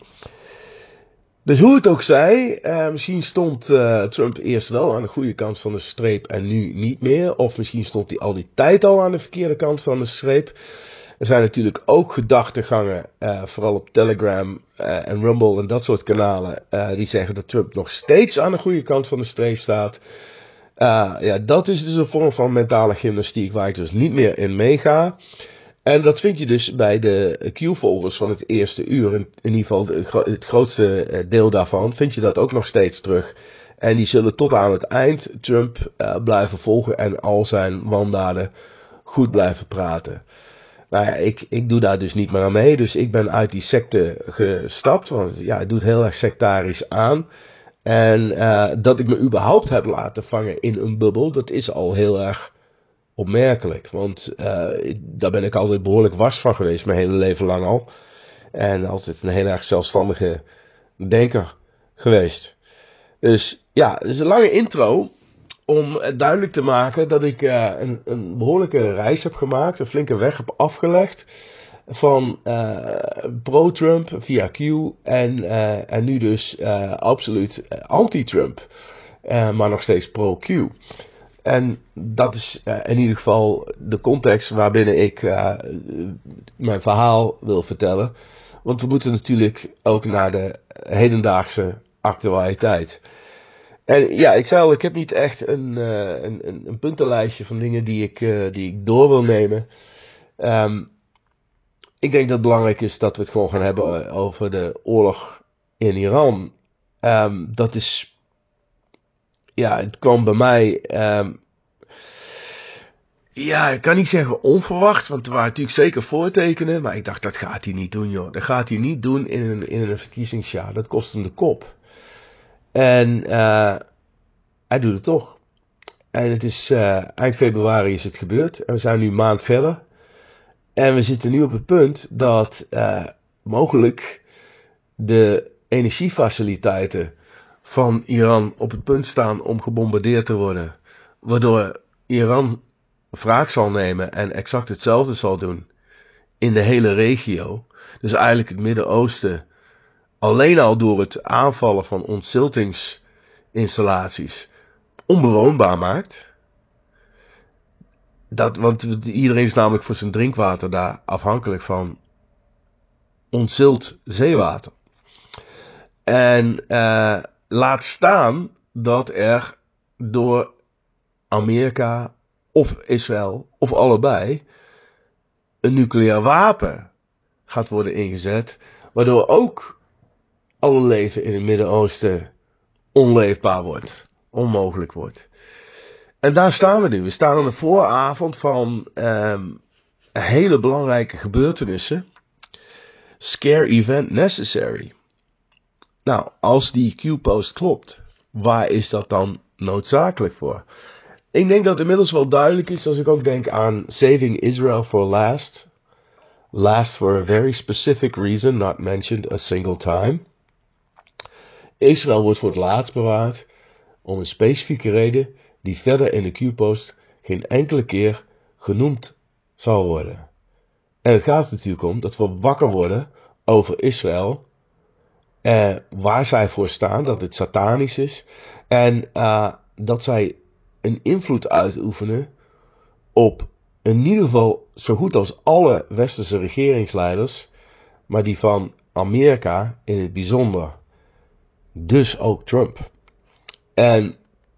Dus hoe het ook zij, uh, misschien stond uh, Trump eerst wel aan de goede kant van de streep en nu niet meer. Of misschien stond hij al die tijd al aan de verkeerde kant van de streep. Er zijn natuurlijk ook gedachtegangen, uh, vooral op Telegram uh, en Rumble en dat soort kanalen, uh, die zeggen dat Trump nog steeds aan de goede kant van de streep staat. Uh, ja, dat is dus een vorm van mentale gymnastiek waar ik dus niet meer in meega. En dat vind je dus bij de Q-volgers van het eerste uur, in, in ieder geval de, het grootste deel daarvan, vind je dat ook nog steeds terug. En die zullen tot aan het eind Trump uh, blijven volgen en al zijn wandaden goed blijven praten. Nou ja, ik, ik doe daar dus niet meer aan mee, dus ik ben uit die secte gestapt, want ja, het doet heel erg sectarisch aan. En uh, dat ik me überhaupt heb laten vangen in een bubbel, dat is al heel erg opmerkelijk. Want uh, daar ben ik altijd behoorlijk wars van geweest, mijn hele leven lang al. En altijd een heel erg zelfstandige denker geweest. Dus ja, het is een lange intro om duidelijk te maken dat ik uh, een, een behoorlijke reis heb gemaakt, een flinke weg heb afgelegd. Van uh, pro-Trump via Q en, uh, en nu dus uh, absoluut anti-Trump. Uh, maar nog steeds pro-Q. En dat is uh, in ieder geval de context waarbinnen ik uh, mijn verhaal wil vertellen. Want we moeten natuurlijk ook naar de hedendaagse actualiteit. En ja, ik zei al, ik heb niet echt een, uh, een, een, een puntenlijstje van dingen die ik, uh, die ik door wil nemen. Um, ik denk dat het belangrijk is dat we het gewoon gaan hebben over de oorlog in Iran. Um, dat is, ja, het kwam bij mij, um, ja, ik kan niet zeggen onverwacht, want er waren natuurlijk zeker voortekenen. Maar ik dacht, dat gaat hij niet doen, joh. Dat gaat hij niet doen in een, in een verkiezingsjaar. Dat kost hem de kop. En uh, hij doet het toch. En het is uh, eind februari is het gebeurd. En we zijn nu een maand verder. En we zitten nu op het punt dat uh, mogelijk de energiefaciliteiten van Iran op het punt staan om gebombardeerd te worden. Waardoor Iran wraak zal nemen en exact hetzelfde zal doen in de hele regio. Dus eigenlijk het Midden-Oosten alleen al door het aanvallen van ontziltingsinstallaties onbewoonbaar maakt. Dat, want iedereen is namelijk voor zijn drinkwater daar afhankelijk van ontzild zeewater. En uh, laat staan dat er door Amerika of Israël of allebei een nucleair wapen gaat worden ingezet, waardoor ook alle leven in het Midden-Oosten onleefbaar wordt, onmogelijk wordt. En daar staan we nu. We staan aan de vooravond van um, hele belangrijke gebeurtenissen. Scare event necessary. Nou, als die Q-post klopt, waar is dat dan noodzakelijk voor? Ik denk dat het inmiddels wel duidelijk is als ik ook denk aan Saving Israel for Last. Last for a very specific reason, not mentioned a single time. Israël wordt voor het laatst bewaard om een specifieke reden die verder in de Q-post geen enkele keer genoemd zal worden. En het gaat natuurlijk om dat we wakker worden over Israël, eh, waar zij voor staan, dat het satanisch is en uh, dat zij een invloed uitoefenen op in ieder geval zo goed als alle westerse regeringsleiders, maar die van Amerika in het bijzonder. Dus ook Trump. En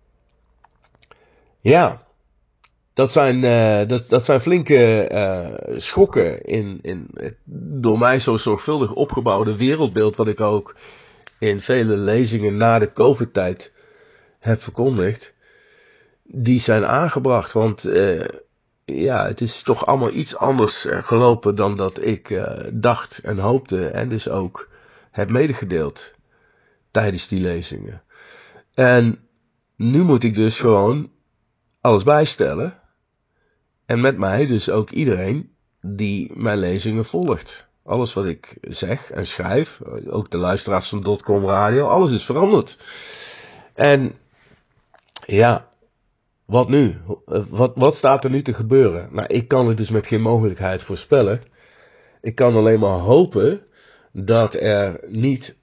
ja, dat zijn, uh, dat, dat zijn flinke uh, schokken in, in het door mij zo zorgvuldig opgebouwde wereldbeeld, wat ik ook in vele lezingen na de COVID-tijd heb verkondigd. Die zijn aangebracht, want uh, ja, het is toch allemaal iets anders uh, gelopen dan dat ik uh, dacht en hoopte en dus ook heb medegedeeld tijdens die lezingen. En nu moet ik dus gewoon alles bijstellen. En met mij dus ook iedereen die mijn lezingen volgt. Alles wat ik zeg en schrijf, ook de luisteraars van Dotcom Radio, alles is veranderd. En ja, wat nu? Wat, wat staat er nu te gebeuren? Nou, ik kan het dus met geen mogelijkheid voorspellen. Ik kan alleen maar hopen dat er niet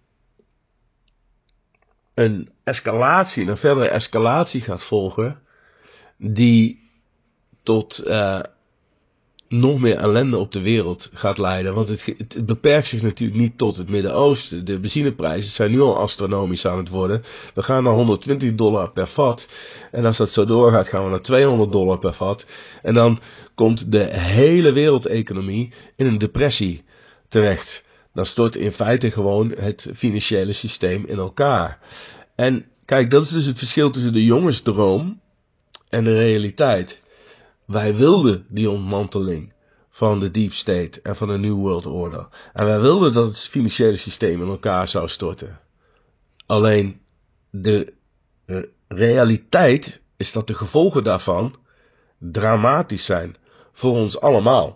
een escalatie, een verdere escalatie gaat volgen, die tot uh, nog meer ellende op de wereld gaat leiden. Want het, het beperkt zich natuurlijk niet tot het Midden-Oosten. De benzineprijzen zijn nu al astronomisch aan het worden. We gaan naar honderdtwintig dollar per vat. En als dat zo doorgaat, gaan we naar tweehonderd dollar per vat. En dan komt de hele wereldeconomie in een depressie terecht. Dan stort in feite gewoon het financiële systeem in elkaar. En kijk, dat is dus het verschil tussen de jongensdroom en de realiteit. Wij wilden die ontmanteling van de deep state en van de New World Order. En wij wilden dat het financiële systeem in elkaar zou storten. Alleen de realiteit is dat de gevolgen daarvan dramatisch zijn voor ons allemaal.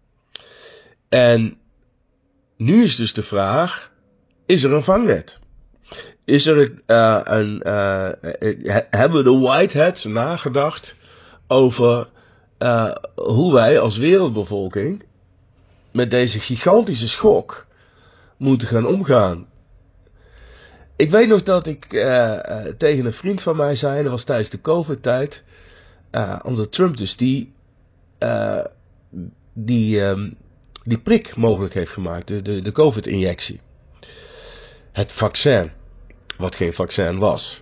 En nu is dus de vraag, is er een vangnet? Is er uh, een, uh, hebben de whiteheads nagedacht over uh, hoe wij als wereldbevolking met deze gigantische schok moeten gaan omgaan? Ik weet nog dat ik uh, uh, tegen een vriend van mij zei, dat was tijdens de COVID-tijd, uh, omdat Trump dus die, uh, die, um, die prik mogelijk heeft gemaakt, de, de, de COVID-injectie. Het vaccin, wat geen vaccin was.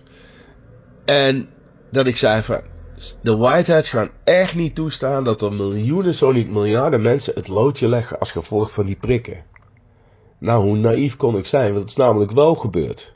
En dat ik zei van, de Whiteheads gaan echt niet toestaan dat er miljoenen, zo niet miljarden mensen het loodje leggen als gevolg van die prikken. Nou, hoe naïef kon ik zijn, want het is namelijk wel gebeurd.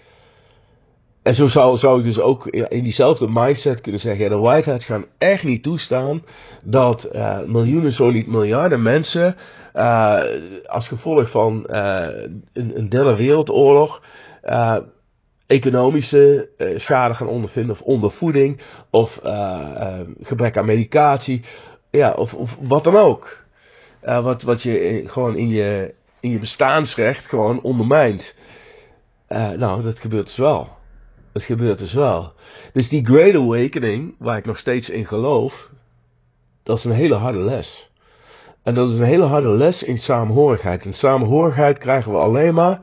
En zo zou, zou ik dus ook in diezelfde mindset kunnen zeggen, ja, de Whiteheads gaan echt niet toestaan dat uh, miljoenen, zo niet miljarden mensen uh, als gevolg van uh, een, een derde wereldoorlog uh, economische uh, schade gaan ondervinden of ondervoeding of uh, uh, gebrek aan medicatie, ja, of, of wat dan ook. Uh, wat, wat je gewoon in je, in je bestaansrecht gewoon ondermijnt. Uh, nou, dat gebeurt dus wel. Het gebeurt dus wel. Dus die Great Awakening, waar ik nog steeds in geloof, dat is een hele harde les. En dat is een hele harde les in saamhorigheid. En saamhorigheid krijgen we alleen maar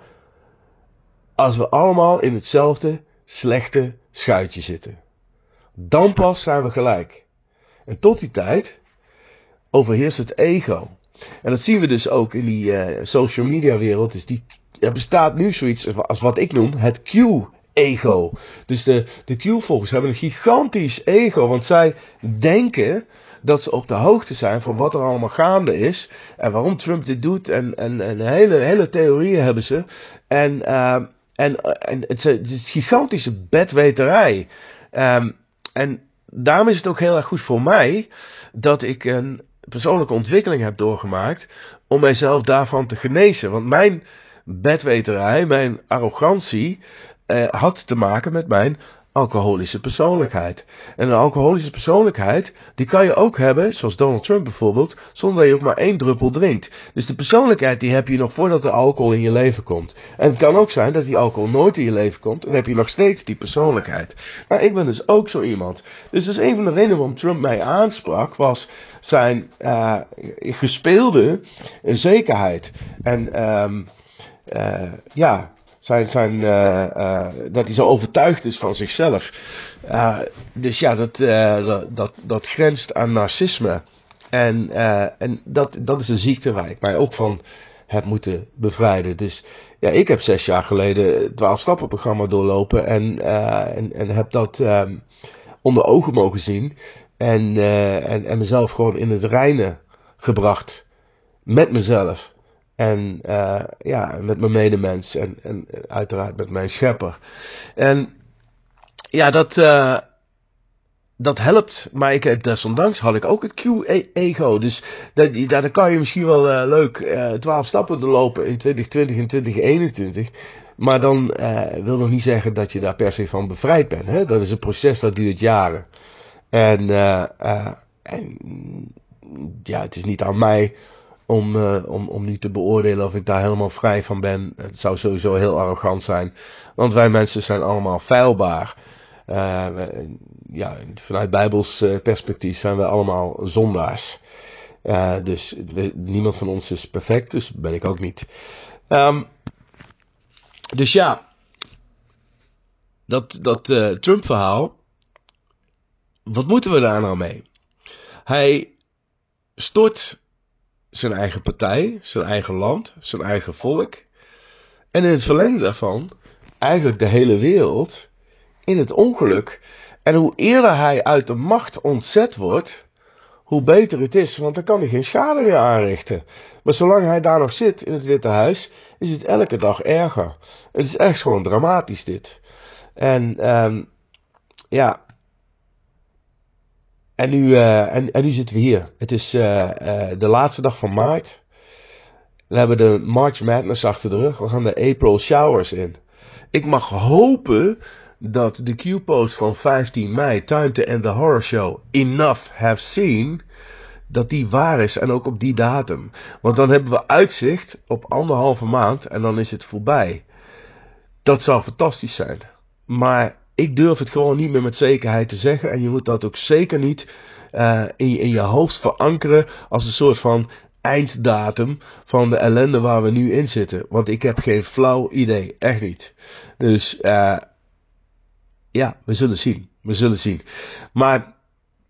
als we allemaal in hetzelfde slechte schuitje zitten. Dan pas zijn we gelijk. En tot die tijd overheerst het ego. En dat zien we dus ook in die uh, social media wereld. Dus die, er bestaat nu zoiets als wat ik noem het Q-ego. Dus de, de Q-volgers hebben een gigantisch ego. Want zij denken dat ze op de hoogte zijn van wat er allemaal gaande is. En waarom Trump dit doet. En, en, en hele, hele theorieën hebben ze. En, uh, en, en het, is, het is gigantische bedweterij. Um, en daarom is het ook heel erg goed voor mij dat ik een persoonlijke ontwikkeling heb doorgemaakt om mijzelf daarvan te genezen. Want mijn bedweterij, mijn arrogantie eh, had te maken met mijn alcoholische persoonlijkheid. En een alcoholische persoonlijkheid, die kan je ook hebben, zoals Donald Trump bijvoorbeeld, zonder dat je ook maar één druppel drinkt. Dus de persoonlijkheid die heb je nog voordat er alcohol in je leven komt. En het kan ook zijn dat die alcohol nooit in je leven komt, en dan heb je nog steeds die persoonlijkheid. Maar ik ben dus ook zo iemand. Dus dat is een van de redenen waarom Trump mij aansprak, was zijn uh, gespeelde zekerheid. En um, uh, ja... Zijn, zijn, uh, uh, dat hij zo overtuigd is van zichzelf. Uh, dus ja, dat, uh, dat, dat, dat grenst aan narcisme. En, uh, en dat, dat is een ziekte waar ik mij ook van heb moeten bevrijden. Dus ja, ik heb zes jaar geleden het twaalf stappen programma doorlopen. En, uh, en, en heb dat uh, onder ogen mogen zien. En, uh, en, en mezelf gewoon in het reine gebracht. Met mezelf. En uh, ja, met mijn medemens en, en uiteraard met mijn schepper. En ja, dat, uh, dat helpt. Maar ik heb desondanks had ik ook het Q-ego. Dus dat, daar kan je misschien wel uh, leuk uh, twaalf stappen doorlopen in twintig twintig en twintig eenentwintig. Maar dan uh, wil nog niet zeggen dat je daar per se van bevrijd bent. Hè? Dat is een proces dat duurt jaren. En, uh, uh, en ja, het is niet aan mij Om, uh, om, om nu te beoordelen of ik daar helemaal vrij van ben. Het zou sowieso heel arrogant zijn. Want wij mensen zijn allemaal feilbaar. Uh, ja, vanuit Bijbels uh, perspectief zijn we allemaal zondaars. Uh, dus we, niemand van ons is perfect. Dus ben ik ook niet. Um, dus ja. Dat, dat uh, Trump verhaal. Wat moeten we daar nou mee? Hij stort zijn eigen partij, zijn eigen land, zijn eigen volk. En in het verlengde daarvan, eigenlijk de hele wereld, in het ongeluk. En hoe eerder hij uit de macht ontzet wordt, hoe beter het is. Want dan kan hij geen schade meer aanrichten. Maar zolang hij daar nog zit in het Witte Huis, is het elke dag erger. Het is echt gewoon dramatisch dit. En um, ja... En nu, uh, en, en nu zitten we hier. Het is uh, uh, de laatste dag van maart. We hebben de March Madness achter de rug. We gaan de April Showers in. Ik mag hopen dat de Q-post van vijftien mei, Time to End the Horror Show, Enough Have Seen, dat die waar is en ook op die datum. Want dan hebben we uitzicht op anderhalve maand en dan is het voorbij. Dat zou fantastisch zijn. Maar ik durf het gewoon niet meer met zekerheid te zeggen. En je moet dat ook zeker niet uh, in, je, in je hoofd verankeren als een soort van einddatum van de ellende waar we nu in zitten. Want ik heb geen flauw idee. Echt niet. Dus uh, ja, we zullen zien. We zullen zien. Maar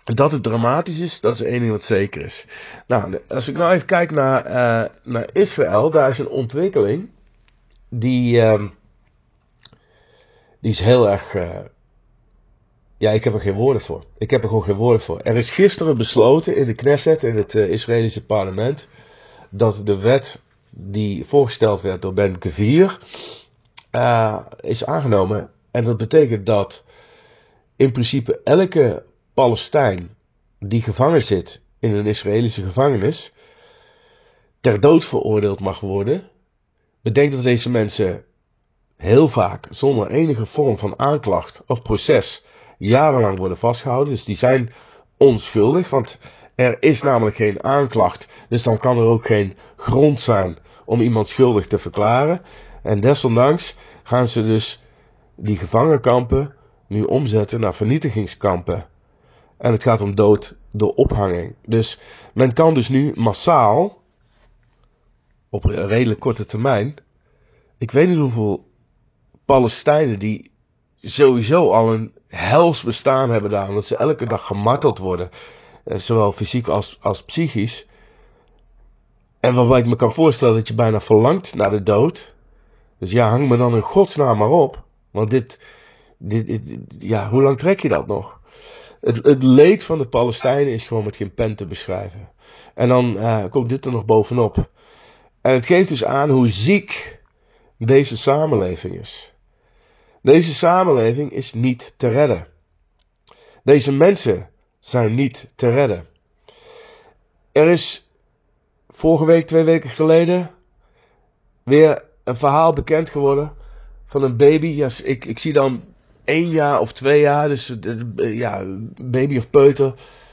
Dat het dramatisch is, dat is één ding wat zeker is. Nou, als ik nou even kijk naar, uh, naar Israël, daar is een ontwikkeling die, uh, die is heel erg... Uh, ja, ik heb er geen woorden voor. Ik heb er gewoon geen woorden voor. Er is gisteren besloten in de Knesset, in het uh, Israëlische parlement, dat de wet die voorgesteld werd door Ben Gvir uh, is aangenomen. En dat betekent dat in principe elke Palestijn die gevangen zit in een Israëlische gevangenis ter dood veroordeeld mag worden. Bedenk dat deze mensen heel vaak zonder enige vorm van aanklacht of proces jarenlang worden vastgehouden. Dus die zijn onschuldig, want er is namelijk geen aanklacht. Dus dan kan er ook geen grond zijn om iemand schuldig te verklaren. En desondanks gaan ze dus die gevangenkampen nu omzetten naar vernietigingskampen. En het gaat om dood door ophanging. Dus men kan dus nu massaal, op een redelijk korte termijn, ik weet niet hoeveel Palestijnen die sowieso al een hels bestaan hebben daar, omdat ze elke dag gemarteld worden, zowel fysiek als, als psychisch. En waarbij ik me kan voorstellen dat je bijna verlangt naar de dood. Dus ja, hang me dan in godsnaam maar op. Want dit, dit, dit ja, hoe lang trek je dat nog? Het, het leed van de Palestijnen is gewoon met geen pen te beschrijven. En dan uh, komt dit er nog bovenop. En het geeft dus aan hoe ziek deze samenleving is. Deze samenleving is niet te redden. Deze mensen zijn niet te redden. Er is vorige week, twee weken geleden, weer een verhaal bekend geworden van een baby. Ja, ik, ik zie dan één jaar of twee jaar, dus ja, baby of peuter.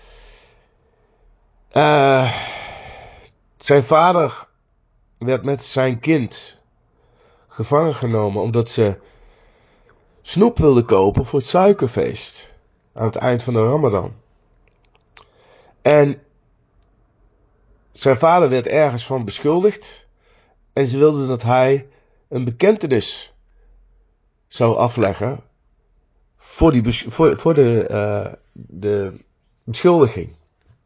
Uh, zijn vader werd met zijn kind gevangen genomen omdat ze snoep wilden kopen voor het suikerfeest aan het eind van de Ramadan. En zijn vader werd ergens van beschuldigd en ze wilden dat hij een bekentenis zou afleggen voor, die bes- voor, voor de, uh, de beschuldiging.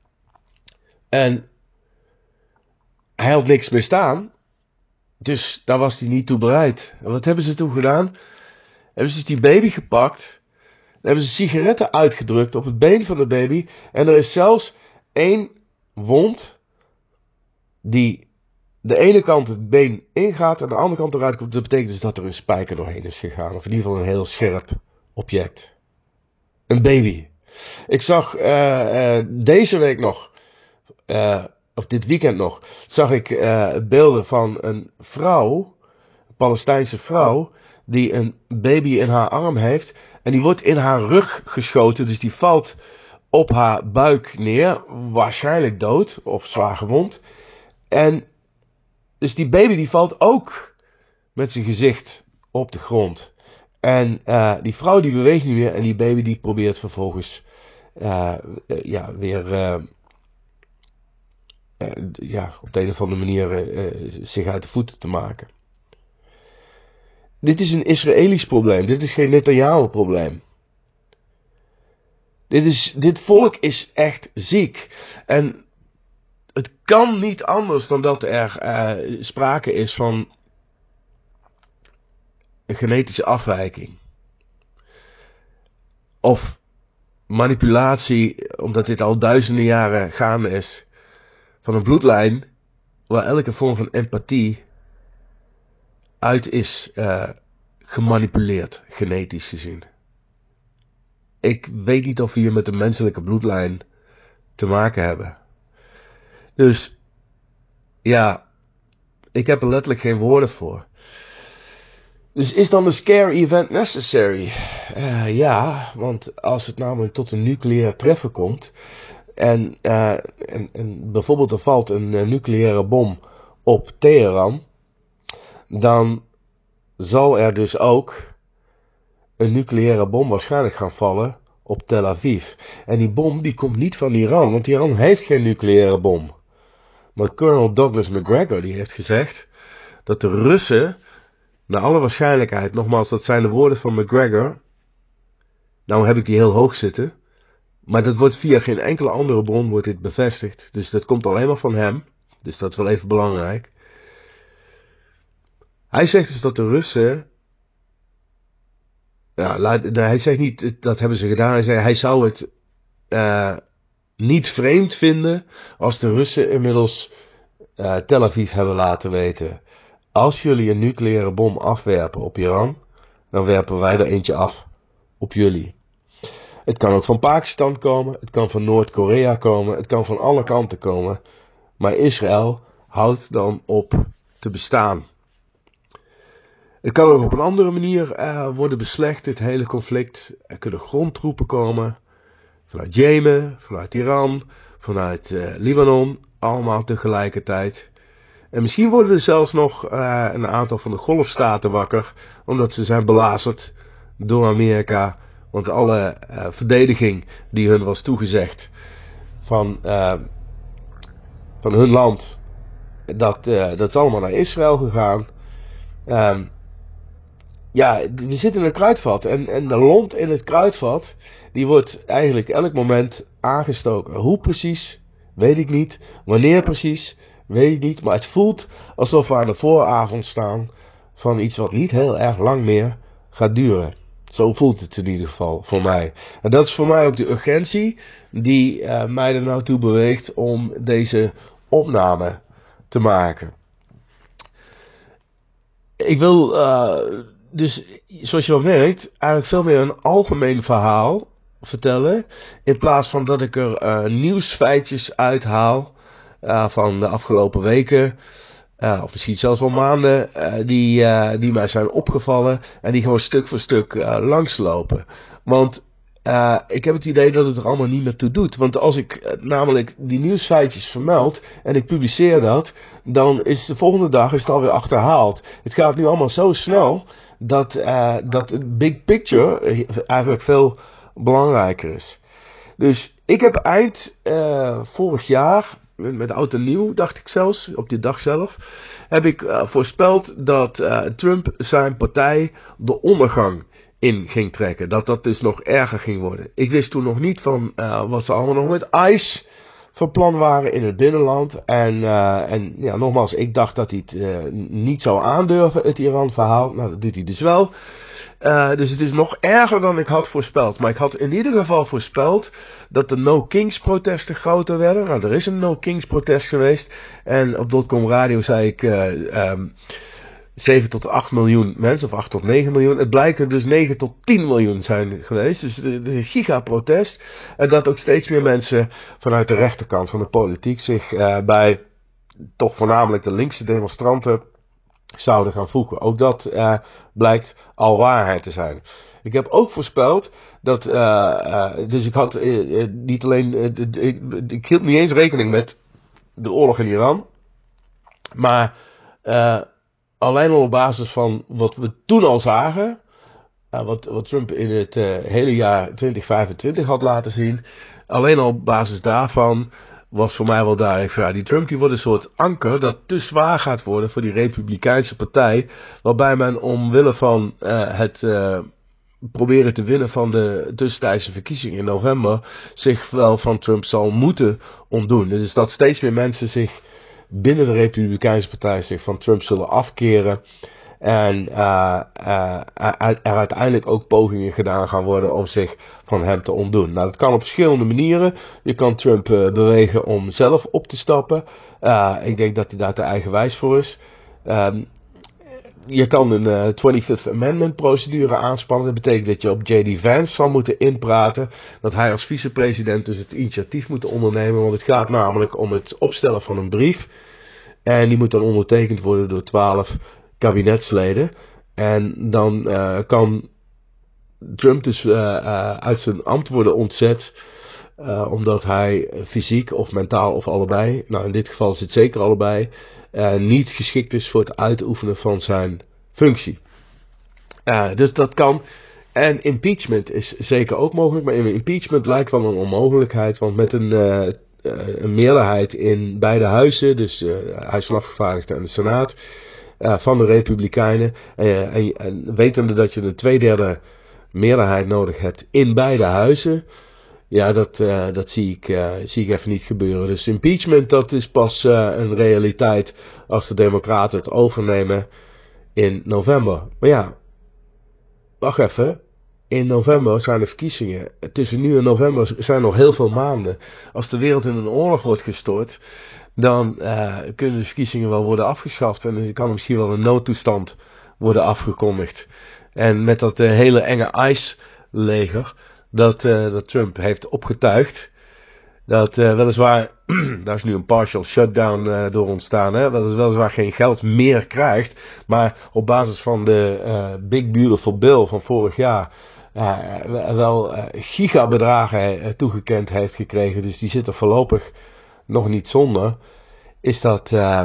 En hij had niks misdaan, dus daar was hij niet toe bereid. En wat hebben ze toen gedaan? Hebben ze dus die baby gepakt, hebben ze sigaretten uitgedrukt op het been van de baby en er is zelfs één wond die de ene kant het been ingaat en de andere kant eruit komt. Dat betekent dus dat er een spijker doorheen is gegaan. Of in ieder geval een heel scherp object. Een baby. Ik zag uh, uh, deze week nog, uh, of dit weekend nog, zag ik uh, beelden van een vrouw, een Palestijnse vrouw, die een baby in haar arm heeft. En die wordt in haar rug geschoten. Dus die valt op haar buik neer. Waarschijnlijk dood of zwaar gewond. En dus die baby die valt ook met zijn gezicht op de grond. En uh, die vrouw die beweegt niet meer en die baby die probeert vervolgens uh, uh, ja, weer uh, uh, ja, op de een of andere manier uh, zich uit de voeten te maken. Dit is een Israëlisch probleem. Dit is geen Netanyahu probleem. Dit, is, dit volk is echt ziek. En het kan niet anders dan dat er uh, sprake is van een genetische afwijking. Of manipulatie, omdat dit al duizenden jaren gaande is, van een bloedlijn waar elke vorm van empathie uit is uh, gemanipuleerd, genetisch gezien. Ik weet niet of we hier met een menselijke bloedlijn te maken hebben. Dus ja, ik heb er letterlijk geen woorden voor. Dus is dan een scare event necessary? Uh, ja, want als het namelijk tot een nucleaire treffer komt en, uh, en, en bijvoorbeeld er valt een uh, nucleaire bom op Teheran, dan zal er dus ook een nucleaire bom waarschijnlijk gaan vallen op Tel Aviv. En die bom die komt niet van Iran, want Iran heeft geen nucleaire bom. Maar Colonel Douglas Macgregor die heeft gezegd dat de Russen, naar alle waarschijnlijkheid, nogmaals dat zijn de woorden van Macgregor, nou heb ik die heel hoog zitten, maar dat wordt via geen enkele andere bron wordt dit bevestigd. Dus dat komt alleen maar van hem. Dus dat is wel even belangrijk. Hij zegt dus dat de Russen... Ja, laat, hij zegt niet, dat hebben ze gedaan. Hij zei, hij zou het uh, niet vreemd vinden als de Russen inmiddels uh, Tel Aviv hebben laten weten. Als jullie een nucleaire bom afwerpen op Iran, dan werpen wij er eentje af op jullie. Het kan ook van Pakistan komen, het kan van Noord-Korea komen, het kan van alle kanten komen. Maar Israël houdt dan op te bestaan. Het kan ook op een andere manier uh, worden beslecht, dit hele conflict. Er kunnen grondtroepen komen, vanuit Jemen, vanuit Iran, vanuit uh, Libanon, allemaal tegelijkertijd. En misschien worden er zelfs nog uh, een aantal van de golfstaten wakker, omdat ze zijn belazerd door Amerika. Want alle uh, verdediging die hun was toegezegd van, uh, van hun land, dat, uh, dat is allemaal naar Israël gegaan. Um, ja, we zitten in een kruidvat en, en de lont in het kruidvat, die wordt eigenlijk elk moment aangestoken. Hoe precies, weet ik niet. Wanneer precies, weet ik niet. Maar het voelt alsof we aan de vooravond staan van iets wat niet heel erg lang meer gaat duren. Zo voelt het in ieder geval voor mij. En dat is voor mij ook de urgentie die uh, mij er nou toe beweegt om deze opname te maken. Ik wil uh, dus, zoals je wel merkt, eigenlijk veel meer een algemeen verhaal vertellen. In plaats van dat ik er uh, nieuwsfeitjes uithaal uh, van de afgelopen weken. Uh, of misschien zelfs wel maanden. Uh, die, uh, die mij zijn opgevallen. En die gewoon stuk voor stuk uh, langslopen. Want uh, ik heb het idee dat het er allemaal niet meer toe doet. Want als ik uh, namelijk die nieuwsfeitjes vermeld en ik publiceer dat, dan is de volgende dag is het alweer achterhaald. Het gaat nu allemaal zo snel dat, uh, dat het big picture eigenlijk veel belangrijker is. Dus ik heb eind uh, vorig jaar, met oud en nieuw dacht ik zelfs, op die dag zelf, heb ik uh, voorspeld dat uh, Trump zijn partij de ondergang in ging trekken. Dat dat dus nog erger ging worden. Ik wist toen nog niet van uh, wat ze allemaal nog met ICE van plan waren in het binnenland. En, uh, en ja, nogmaals, ik dacht dat hij het uh, niet zou aandurven, het Iran-verhaal. Nou, dat doet hij dus wel. Uh, dus het is nog erger dan ik had voorspeld. Maar ik had in ieder geval voorspeld dat de No Kings protesten groter werden. Nou, er is een No Kings protest geweest. En op Dotcom Radio zei ik uh, um, zeven tot acht miljoen mensen, of acht tot negen miljoen. Het blijkt er dus negen tot tien miljoen zijn geweest. Dus het is een gigaprotest. En dat ook steeds meer mensen vanuit de rechterkant van de politiek zich uh, bij toch voornamelijk de linkse demonstranten zouden gaan voegen. Ook dat uh, blijkt al waarheid te zijn. Ik heb ook voorspeld dat, uh, uh, dus ik had uh, uh, niet alleen, uh, ik, ik hield niet eens rekening met de oorlog in Iran, maar uh, alleen al op basis van wat we toen al zagen, uh, wat, wat Trump in het uh, hele jaar twintig vijfentwintig had laten zien, alleen al op basis daarvan was voor mij wel duidelijk, ja, die Trump die wordt een soort anker dat te zwaar gaat worden voor die Republikeinse partij, waarbij men omwille van uh, het uh, proberen te winnen van de tussentijdse verkiezingen in november zich wel van Trump zal moeten ontdoen. Dus dat steeds meer mensen zich binnen de Republikeinse partij zich van Trump zullen afkeren. En uh, uh, er uiteindelijk ook pogingen gedaan gaan worden om zich van hem te ontdoen. Nou, dat kan op verschillende manieren. Je kan Trump uh, bewegen om zelf op te stappen. Uh, ik denk dat hij daar te eigenwijs voor is. Um, je kan een uh, twenty-fifth Amendment procedure aanspannen. Dat betekent dat je op J D Vance zal moeten inpraten. Dat hij als vicepresident dus het initiatief moet ondernemen. Want het gaat namelijk om het opstellen van een brief. En die moet dan ondertekend worden door twaalf kabinetsleden. En dan uh, kan Trump dus uh, uh, uit zijn ambt worden ontzet. Uh, omdat hij fysiek of mentaal of allebei, nou in dit geval is het zeker allebei, uh, niet geschikt is voor het uitoefenen van zijn functie. Uh, dus dat kan. En impeachment is zeker ook mogelijk. Maar impeachment lijkt wel een onmogelijkheid. Want met een, uh, een meerderheid in beide huizen, dus uh, Huis van Afgevaardigden en de Senaat, uh, van de Republikeinen, uh, en, en wetende dat je een tweederde meerderheid nodig hebt in beide huizen, Ja, dat, uh, dat zie, ik, uh, zie ik even niet gebeuren. Dus impeachment, dat is pas uh, een realiteit als de Democraten het overnemen in november. Maar ja, wacht even. In november zijn er verkiezingen. Tussen nu en november zijn nog heel veel maanden. Als de wereld in een oorlog wordt gestort, dan uh, kunnen de verkiezingen wel worden afgeschaft. En er kan misschien wel een noodtoestand worden afgekondigd. En met dat uh, hele enge ICE-leger dat, uh, dat Trump heeft opgetuigd, dat uh, weliswaar, daar is nu een partial shutdown uh, door ontstaan, hè, dat is weliswaar geen geld meer krijgt, maar op basis van de uh, Big Beautiful Bill van vorig jaar uh, wel uh, gigabedragen uh, toegekend heeft gekregen, dus die zit er voorlopig nog niet zonder, is dat, uh,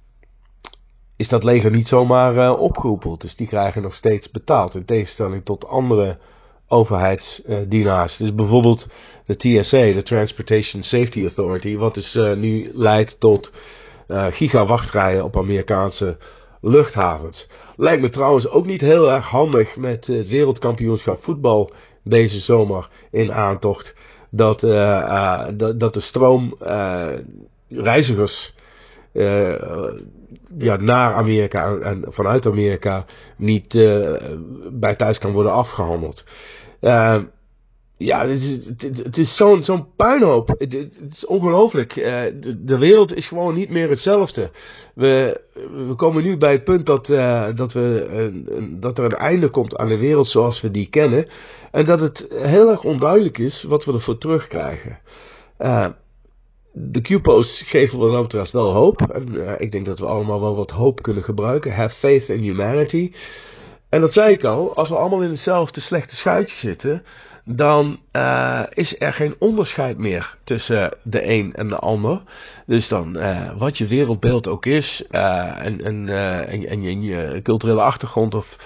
is dat leger niet zomaar uh, opgeroepeld. Dus die krijgen nog steeds betaald, in tegenstelling tot andere overheidsdienaars. Dus bijvoorbeeld de T S A, de Transportation Safety Authority, wat dus uh, nu leidt tot uh, gigawachtrijen op Amerikaanse luchthavens. Lijkt me trouwens ook niet heel erg handig met het wereldkampioenschap voetbal deze zomer in aantocht, dat, uh, uh, dat, dat de stroom uh, reizigers Uh, ja, naar Amerika en vanuit Amerika niet uh, bij thuis kan worden afgehandeld. Uh, ja, het is, het, het is zo'n, zo'n puinhoop. Het, het is ongelooflijk. Uh, de, de wereld is gewoon niet meer hetzelfde. We, we komen nu bij het punt dat, uh, dat, we, uh, dat er een einde komt aan de wereld zoals we die kennen. En dat het heel erg onduidelijk is wat we ervoor terugkrijgen. Uh, De Q-posts geven wat dat betreft wel hoop. En uh, ik denk dat we allemaal wel wat hoop kunnen gebruiken. Have faith in humanity. En dat zei ik al, als we allemaal in hetzelfde slechte schuitje zitten, dan uh, is er geen onderscheid meer tussen de een en de ander. Dus dan, uh, wat je wereldbeeld ook is, uh, en, en, uh, en, en, en je culturele achtergrond of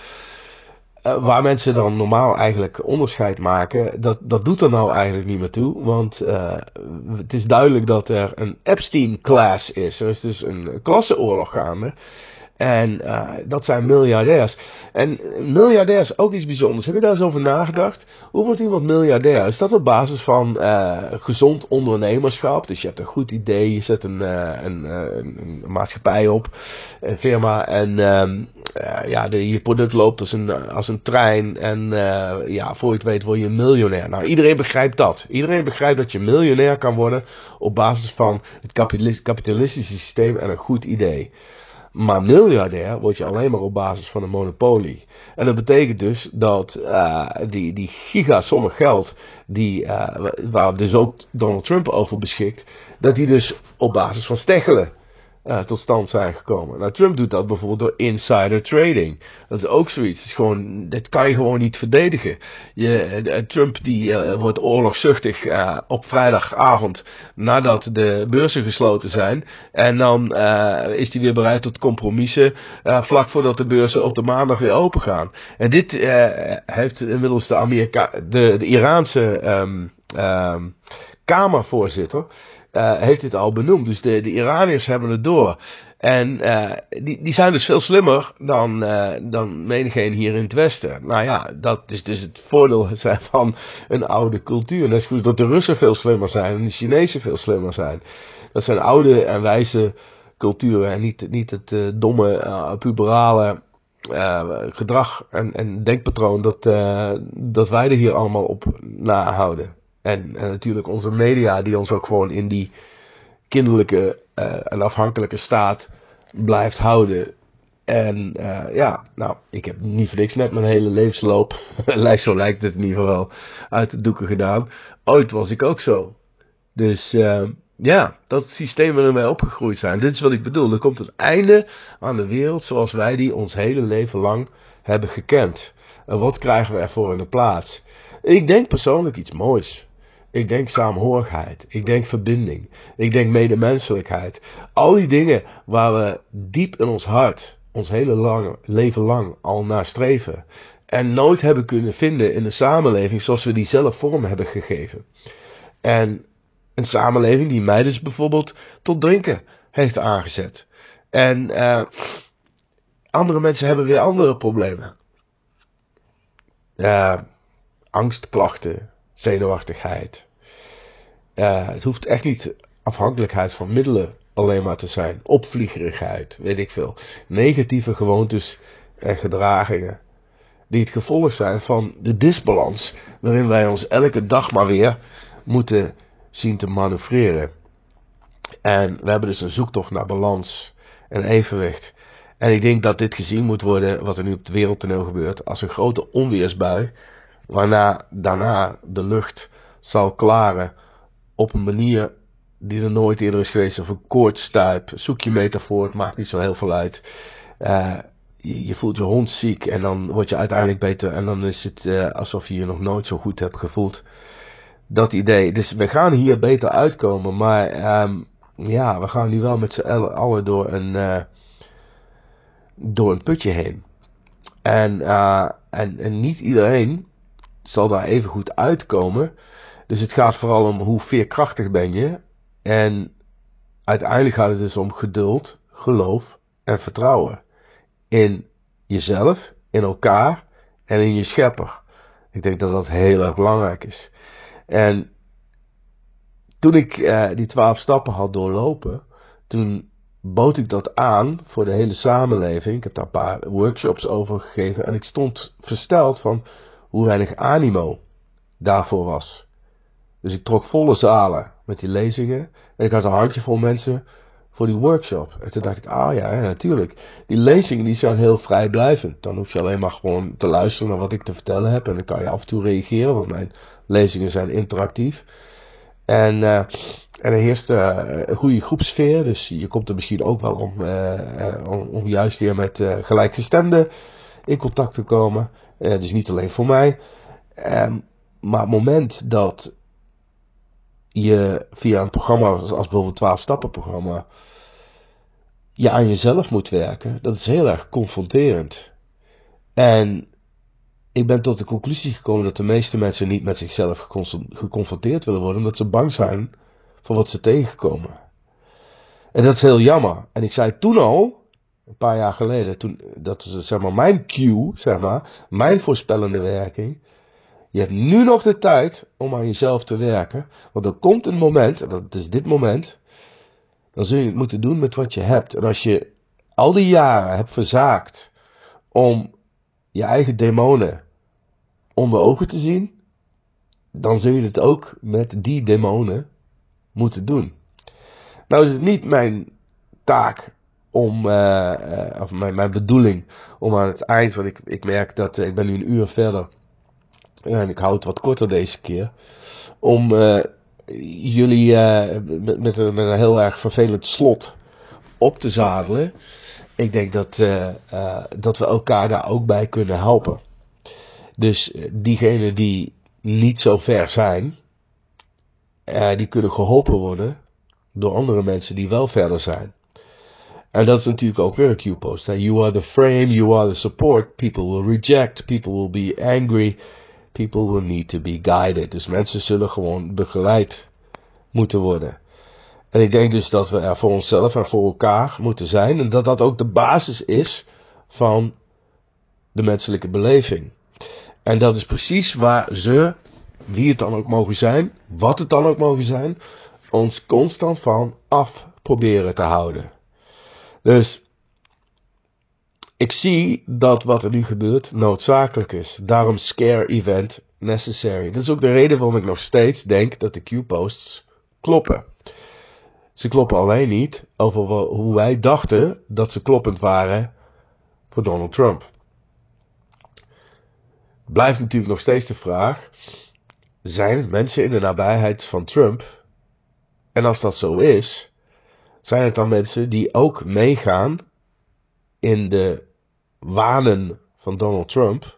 Uh, waar mensen dan normaal eigenlijk onderscheid maken, dat, dat doet er nou eigenlijk niet meer toe. Want uh, het is duidelijk dat er een Epstein-class is. Er is dus een klasseoorlog gaande. En uh, dat zijn miljardairs. En miljardair is ook iets bijzonders. Heb je daar eens over nagedacht? Hoe wordt iemand miljardair? Is dat op basis van uh, gezond ondernemerschap? Dus je hebt een goed idee, je zet een, uh, een, uh, een maatschappij op, een firma, en um, uh, ja, de, je product loopt als een, als een trein. En uh, ja, voor je het weet word je een miljonair. Nou, iedereen begrijpt dat. Iedereen begrijpt dat je miljonair kan worden op basis van het kapitalistische systeem en een goed idee. Maar miljardair word je alleen maar op basis van een monopolie. En dat betekent dus dat uh, die, die gigasommen geld, die, uh, waar dus ook Donald Trump over beschikt, dat die dus op basis van steggelen uh, tot stand zijn gekomen. Nou, Trump doet dat bijvoorbeeld door insider trading. Dat is ook zoiets. Dat, is gewoon, dat kan je gewoon niet verdedigen. Je, uh, Trump die uh, wordt oorlogzuchtig uh, op vrijdagavond nadat de beurzen gesloten zijn. En dan uh, is hij weer bereid tot compromissen uh, vlak voordat de beurzen op de maandag weer open gaan. En dit uh, heeft inmiddels de, Amerika- de, de Iraanse um, um, Kamervoorzitter Uh, heeft dit al benoemd. Dus de, de Iraniërs hebben het door. En uh, die, die zijn dus veel slimmer dan, uh, dan menigeen hier in het Westen. Nou ja, dat is dus het voordeel van een oude cultuur. Net goed dat de Russen veel slimmer zijn en de Chinezen veel slimmer zijn. Dat zijn oude en wijze culturen en niet, niet het uh, domme, uh, puberale uh, gedrag en, en denkpatroon dat, uh, dat wij er hier allemaal op nahouden. En, en natuurlijk onze media die ons ook gewoon in die kinderlijke uh, en afhankelijke staat blijft houden. En uh, ja, nou, ik heb niet voor niks net mijn hele levensloop, zo lijkt het in ieder geval, uit de doeken gedaan. Ooit was ik ook zo. Dus uh, ja, dat systeem waarin wij opgegroeid zijn. Dit is wat ik bedoel. Er komt een einde aan de wereld zoals wij die ons hele leven lang hebben gekend. En wat krijgen we ervoor in de plaats? Ik denk persoonlijk iets moois. Ik denk saamhorigheid. Ik denk verbinding. Ik denk medemenselijkheid. Al die dingen waar we diep in ons hart, ons hele lange, leven lang al naar streven. En nooit hebben kunnen vinden in een samenleving zoals we die zelf vorm hebben gegeven. En een samenleving die mij dus bijvoorbeeld tot drinken heeft aangezet. En uh, andere mensen hebben weer andere problemen. Uh, angstklachten, zenuwachtigheid. Uh, het hoeft echt niet afhankelijkheid van middelen alleen maar te zijn. Opvliegerigheid, weet ik veel. Negatieve gewoontes en gedragingen. Die het gevolg zijn van de disbalans. Waarin wij ons elke dag maar weer moeten zien te manoeuvreren. En we hebben dus een zoektocht naar balans en evenwicht. En ik denk dat dit gezien moet worden, wat er nu op het wereldtoneel gebeurt, als een grote onweersbui. Waarna daarna de lucht zal klaren op een manier die er nooit eerder is geweest. Of een koortstuip. Zoek je metafoor, het maakt niet zo heel veel uit. Uh, je, je voelt je hond ziek en dan word je uiteindelijk beter. En dan is het uh, alsof je je nog nooit zo goed hebt gevoeld. Dat idee. Dus we gaan hier beter uitkomen. Maar um, ja, we gaan nu wel met z'n allen door een, uh, door een putje heen. En, uh, en, en niet iedereen zal daar even goed uitkomen. Dus het gaat vooral om hoe veerkrachtig ben je. En uiteindelijk gaat het dus om geduld, geloof en vertrouwen. In jezelf, in elkaar en in je schepper. Ik denk dat dat heel erg belangrijk is. En toen ik uh, die twaalf stappen had doorlopen, toen bood ik dat aan voor de hele samenleving. Ik heb daar een paar workshops over gegeven en ik stond versteld van hoe weinig animo daarvoor was. Dus ik trok volle zalen met die lezingen en ik had een handjevol mensen voor die workshop. En toen dacht ik, ah ja, ja, natuurlijk. Die lezingen die zijn heel vrijblijvend. Dan hoef je alleen maar gewoon te luisteren naar wat ik te vertellen heb. En dan kan je af en toe reageren, want mijn lezingen zijn interactief. En, uh, en er heerst uh, een goede groepsfeer. Dus je komt er misschien ook wel om, uh, uh, om, om juist weer met uh, gelijkgestemden in contact te komen. Uh, dus niet alleen voor mij. Um, maar het moment dat je via een programma als, als bijvoorbeeld het twaalf stappen programma je aan jezelf moet werken, dat is heel erg confronterend. En ik ben tot de conclusie gekomen dat de meeste mensen niet met zichzelf geconfronteerd willen worden, omdat ze bang zijn voor wat ze tegenkomen. En dat is heel jammer. En ik zei toen al, een paar jaar geleden, toen, dat is zeg maar mijn cue, zeg maar, mijn voorspellende werking. Je hebt nu nog de tijd om aan jezelf te werken. Want er komt een moment, en dat is dit moment, dan zul je het moeten doen met wat je hebt. En als je al die jaren hebt verzaakt om je eigen demonen onder ogen te zien, dan zul je het ook met die demonen moeten doen. Nou is het niet mijn taak om, uh, uh, of mijn, mijn bedoeling om aan het eind, want ik, ik merk dat uh, ik ben nu een uur verder en ik hou het wat korter deze keer, om uh, jullie uh, met, met, een, met een heel erg vervelend slot op te zadelen. Ik denk dat, uh, uh, dat we elkaar daar ook bij kunnen helpen. Dus uh, diegenen die niet zo ver zijn, uh, die kunnen geholpen worden door andere mensen die wel verder zijn. En dat is natuurlijk ook weer een Q-post. Hè? You are the frame, you are the support. People will reject, people will be angry. People will need to be guided. Dus mensen zullen gewoon begeleid moeten worden. En ik denk dus dat we er voor onszelf en voor elkaar moeten zijn. En dat dat ook de basis is van de menselijke beleving. En dat is precies waar ze, wie het dan ook mogen zijn, wat het dan ook mogen zijn, ons constant van af proberen te houden. Dus ik zie dat wat er nu gebeurt noodzakelijk is. Daarom scare event necessary. Dat is ook de reden waarom ik nog steeds denk dat de Q-posts kloppen. Ze kloppen alleen niet over hoe wij dachten dat ze kloppend waren voor Donald Trump. Blijft natuurlijk nog steeds de vraag, zijn het mensen in de nabijheid van Trump? En als dat zo is, zijn het dan mensen die ook meegaan in de wanen van Donald Trump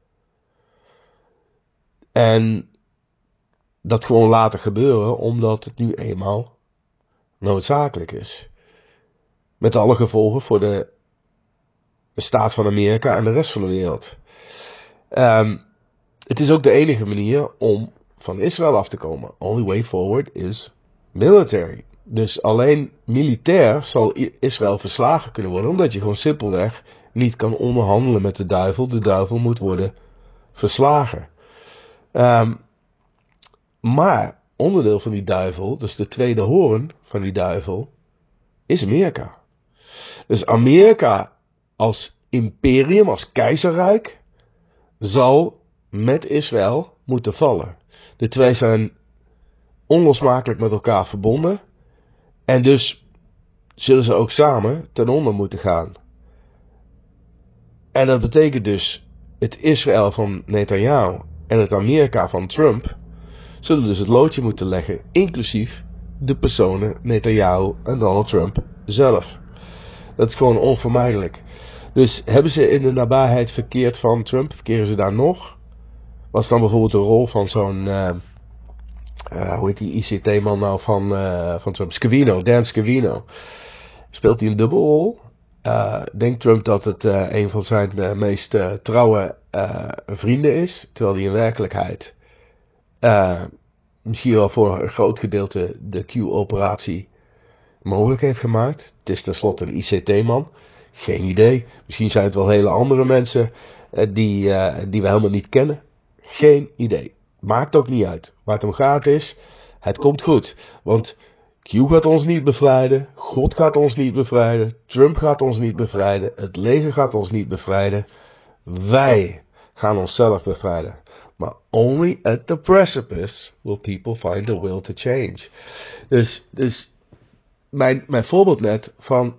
en dat gewoon laten gebeuren omdat het nu eenmaal noodzakelijk is. Met alle gevolgen voor de, de staat van Amerika en de rest van de wereld. Um, het is ook de enige manier om van Israël af te komen. Only way forward is military. Dus alleen militair zal Israël verslagen kunnen worden, omdat je gewoon simpelweg niet kan onderhandelen met de duivel. De duivel moet worden verslagen. Um, maar onderdeel van die duivel, dus de tweede hoorn van die duivel, is Amerika. Dus Amerika als imperium, als keizerrijk, zal met Israël moeten vallen. De twee zijn onlosmakelijk met elkaar verbonden. En dus zullen ze ook samen ten onder moeten gaan. En dat betekent dus het Israël van Netanyahu en het Amerika van Trump zullen dus het loodje moeten leggen, inclusief de personen Netanyahu en Donald Trump zelf. Dat is gewoon onvermijdelijk. Dus hebben ze in de nabijheid verkeerd van Trump? Verkeren ze daar nog? Was dan bijvoorbeeld de rol van zo'n, uh, uh, hoe heet die I C T-man nou van, uh, van Trump? Scavino, Dan Scavino. Speelt hij een dubbelrol? Uh, denkt Trump dat het uh, een van zijn uh, meest uh, trouwe uh, vrienden is? Terwijl hij in werkelijkheid uh, misschien wel voor een groot gedeelte de Q-operatie mogelijk heeft gemaakt. Het is tenslotte een I C T-man. Geen idee. Misschien zijn het wel hele andere mensen uh, die, uh, die we helemaal niet kennen. Geen idee. Maakt ook niet uit. Waar het om gaat is, het komt goed. Want Q gaat ons niet bevrijden. God gaat ons niet bevrijden. Trump gaat ons niet bevrijden. Het leger gaat ons niet bevrijden. Wij gaan onszelf bevrijden. Maar only at the precipice will people find the will to change. Dus, dus mijn, mijn voorbeeld net van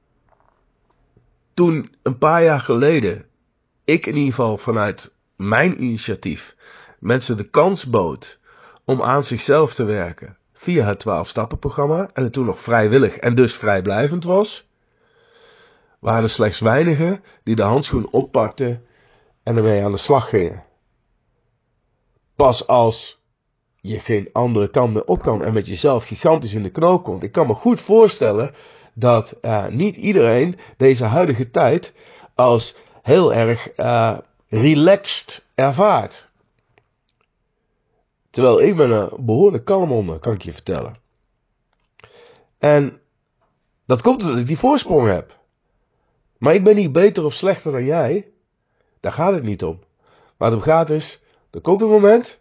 toen een paar jaar geleden ik in ieder geval vanuit mijn initiatief mensen de kans bood om aan zichzelf te werken via het twaalf-stappen-programma en het toen nog vrijwillig en dus vrijblijvend was, waren er slechts weinigen die de handschoen oppakten en ermee aan de slag gingen. Pas als je geen andere kant meer op kan en met jezelf gigantisch in de knoop komt. Ik kan me goed voorstellen dat uh, niet iedereen deze huidige tijd als heel erg uh, relaxed ervaart. Terwijl ik ben er behoorlijk kalm onder, kan ik je vertellen. En dat komt omdat ik die voorsprong heb. Maar ik ben niet beter of slechter dan jij. Daar gaat het niet om. Waar het om gaat is, er komt een moment,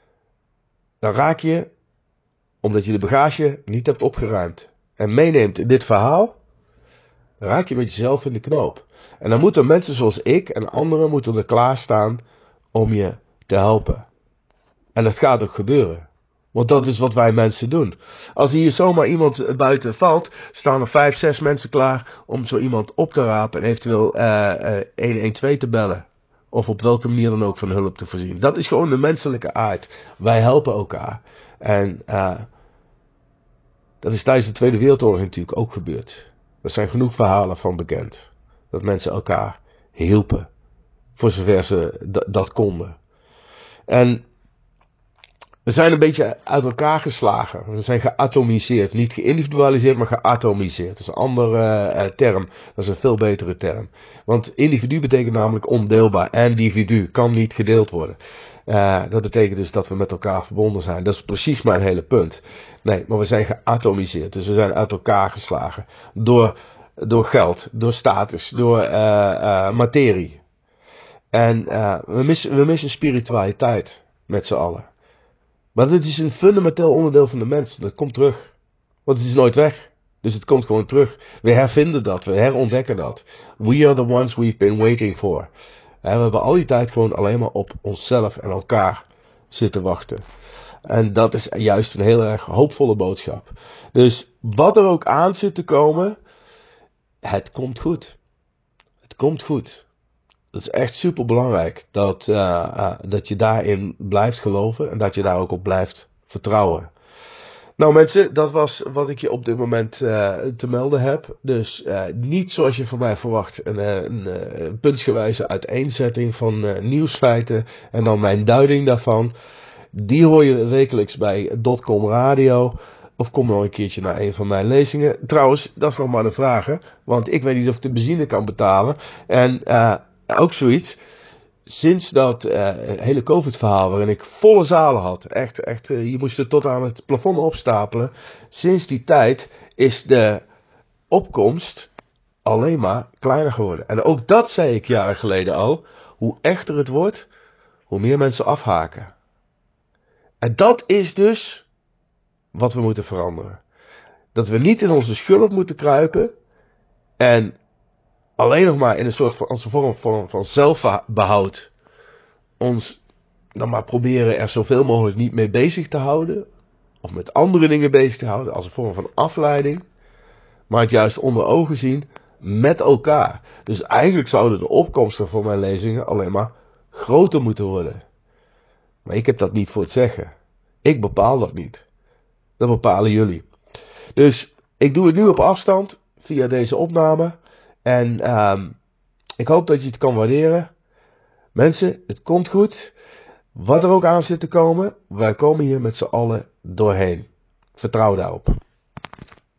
dan raak je, omdat je de bagage niet hebt opgeruimd en meeneemt in dit verhaal, dan raak je met jezelf in de knoop. En dan moeten mensen zoals ik en anderen moeten er klaarstaan om je te helpen. En dat gaat ook gebeuren. Want dat is wat wij mensen doen. Als hier zomaar iemand buiten valt, staan er vijf, zes mensen klaar om zo iemand op te rapen en eventueel uh, uh, honderdtwaalf te bellen. Of op welke manier dan ook van hulp te voorzien. Dat is gewoon de menselijke aard. Wij helpen elkaar. En uh, dat is tijdens de Tweede Wereldoorlog natuurlijk ook gebeurd. Er zijn genoeg verhalen van bekend. Dat mensen elkaar hielpen. Voor zover ze d- dat konden. En we zijn een beetje uit elkaar geslagen. We zijn geatomiseerd. Niet geïndividualiseerd, maar geatomiseerd. Dat is een andere uh, term. Dat is een veel betere term. Want individu betekent namelijk ondeelbaar. Individu kan niet gedeeld worden. Uh, dat betekent dus dat we met elkaar verbonden zijn. Dat is precies mijn hele punt. Nee, maar we zijn geatomiseerd. Dus we zijn uit elkaar geslagen. Door, door geld, door status, door uh, uh, materie. En uh, we, missen, we missen spiritualiteit met z'n allen. Maar dit is een fundamenteel onderdeel van de mens. Dat komt terug. Want het is nooit weg. Dus het komt gewoon terug. We hervinden dat. We herontdekken dat. We are the ones we've been waiting for. En we hebben al die tijd gewoon alleen maar op onszelf en elkaar zitten wachten. En dat is juist een heel erg hoopvolle boodschap. Dus wat er ook aan zit te komen, het komt goed. Het komt goed. Het is echt super belangrijk dat, uh, uh, dat je daarin blijft geloven en dat je daar ook op blijft vertrouwen. Nou mensen, dat was wat ik je op dit moment uh, te melden heb. Dus uh, niet zoals je van mij verwacht een, een, een puntsgewijze uiteenzetting van uh, nieuwsfeiten en dan mijn duiding daarvan. Die hoor je wekelijks bij Dotcom Radio. Of kom nog een keertje naar een van mijn lezingen. Trouwens, dat is nog maar de vraag. Hè? Want ik weet niet of ik de benzine kan betalen. En uh, ook zoiets. Sinds dat uh, hele COVID-verhaal waarin ik volle zalen had. Echt, echt, uh, je moest het tot aan het plafond opstapelen. Sinds die tijd is de opkomst alleen maar kleiner geworden. En ook dat zei ik jaren geleden al. Hoe echter het wordt, hoe meer mensen afhaken. En dat is dus wat we moeten veranderen. Dat we niet in onze schulp moeten kruipen en alleen nog maar in een soort van, als een vorm, vorm van zelfbehoud ons dan maar proberen er zoveel mogelijk niet mee bezig te houden. Of met andere dingen bezig te houden als een vorm van afleiding. Maar het juist onder ogen zien met elkaar. Dus eigenlijk zouden de opkomsten voor mijn lezingen alleen maar groter moeten worden. Maar ik heb dat niet voor het zeggen. Ik bepaal dat niet. Dat bepalen jullie. Dus ik doe het nu op afstand via deze opname. En uh, ik hoop dat je het kan waarderen. Mensen, het komt goed. Wat er ook aan zit te komen, wij komen hier met z'n allen doorheen. Vertrouw daarop.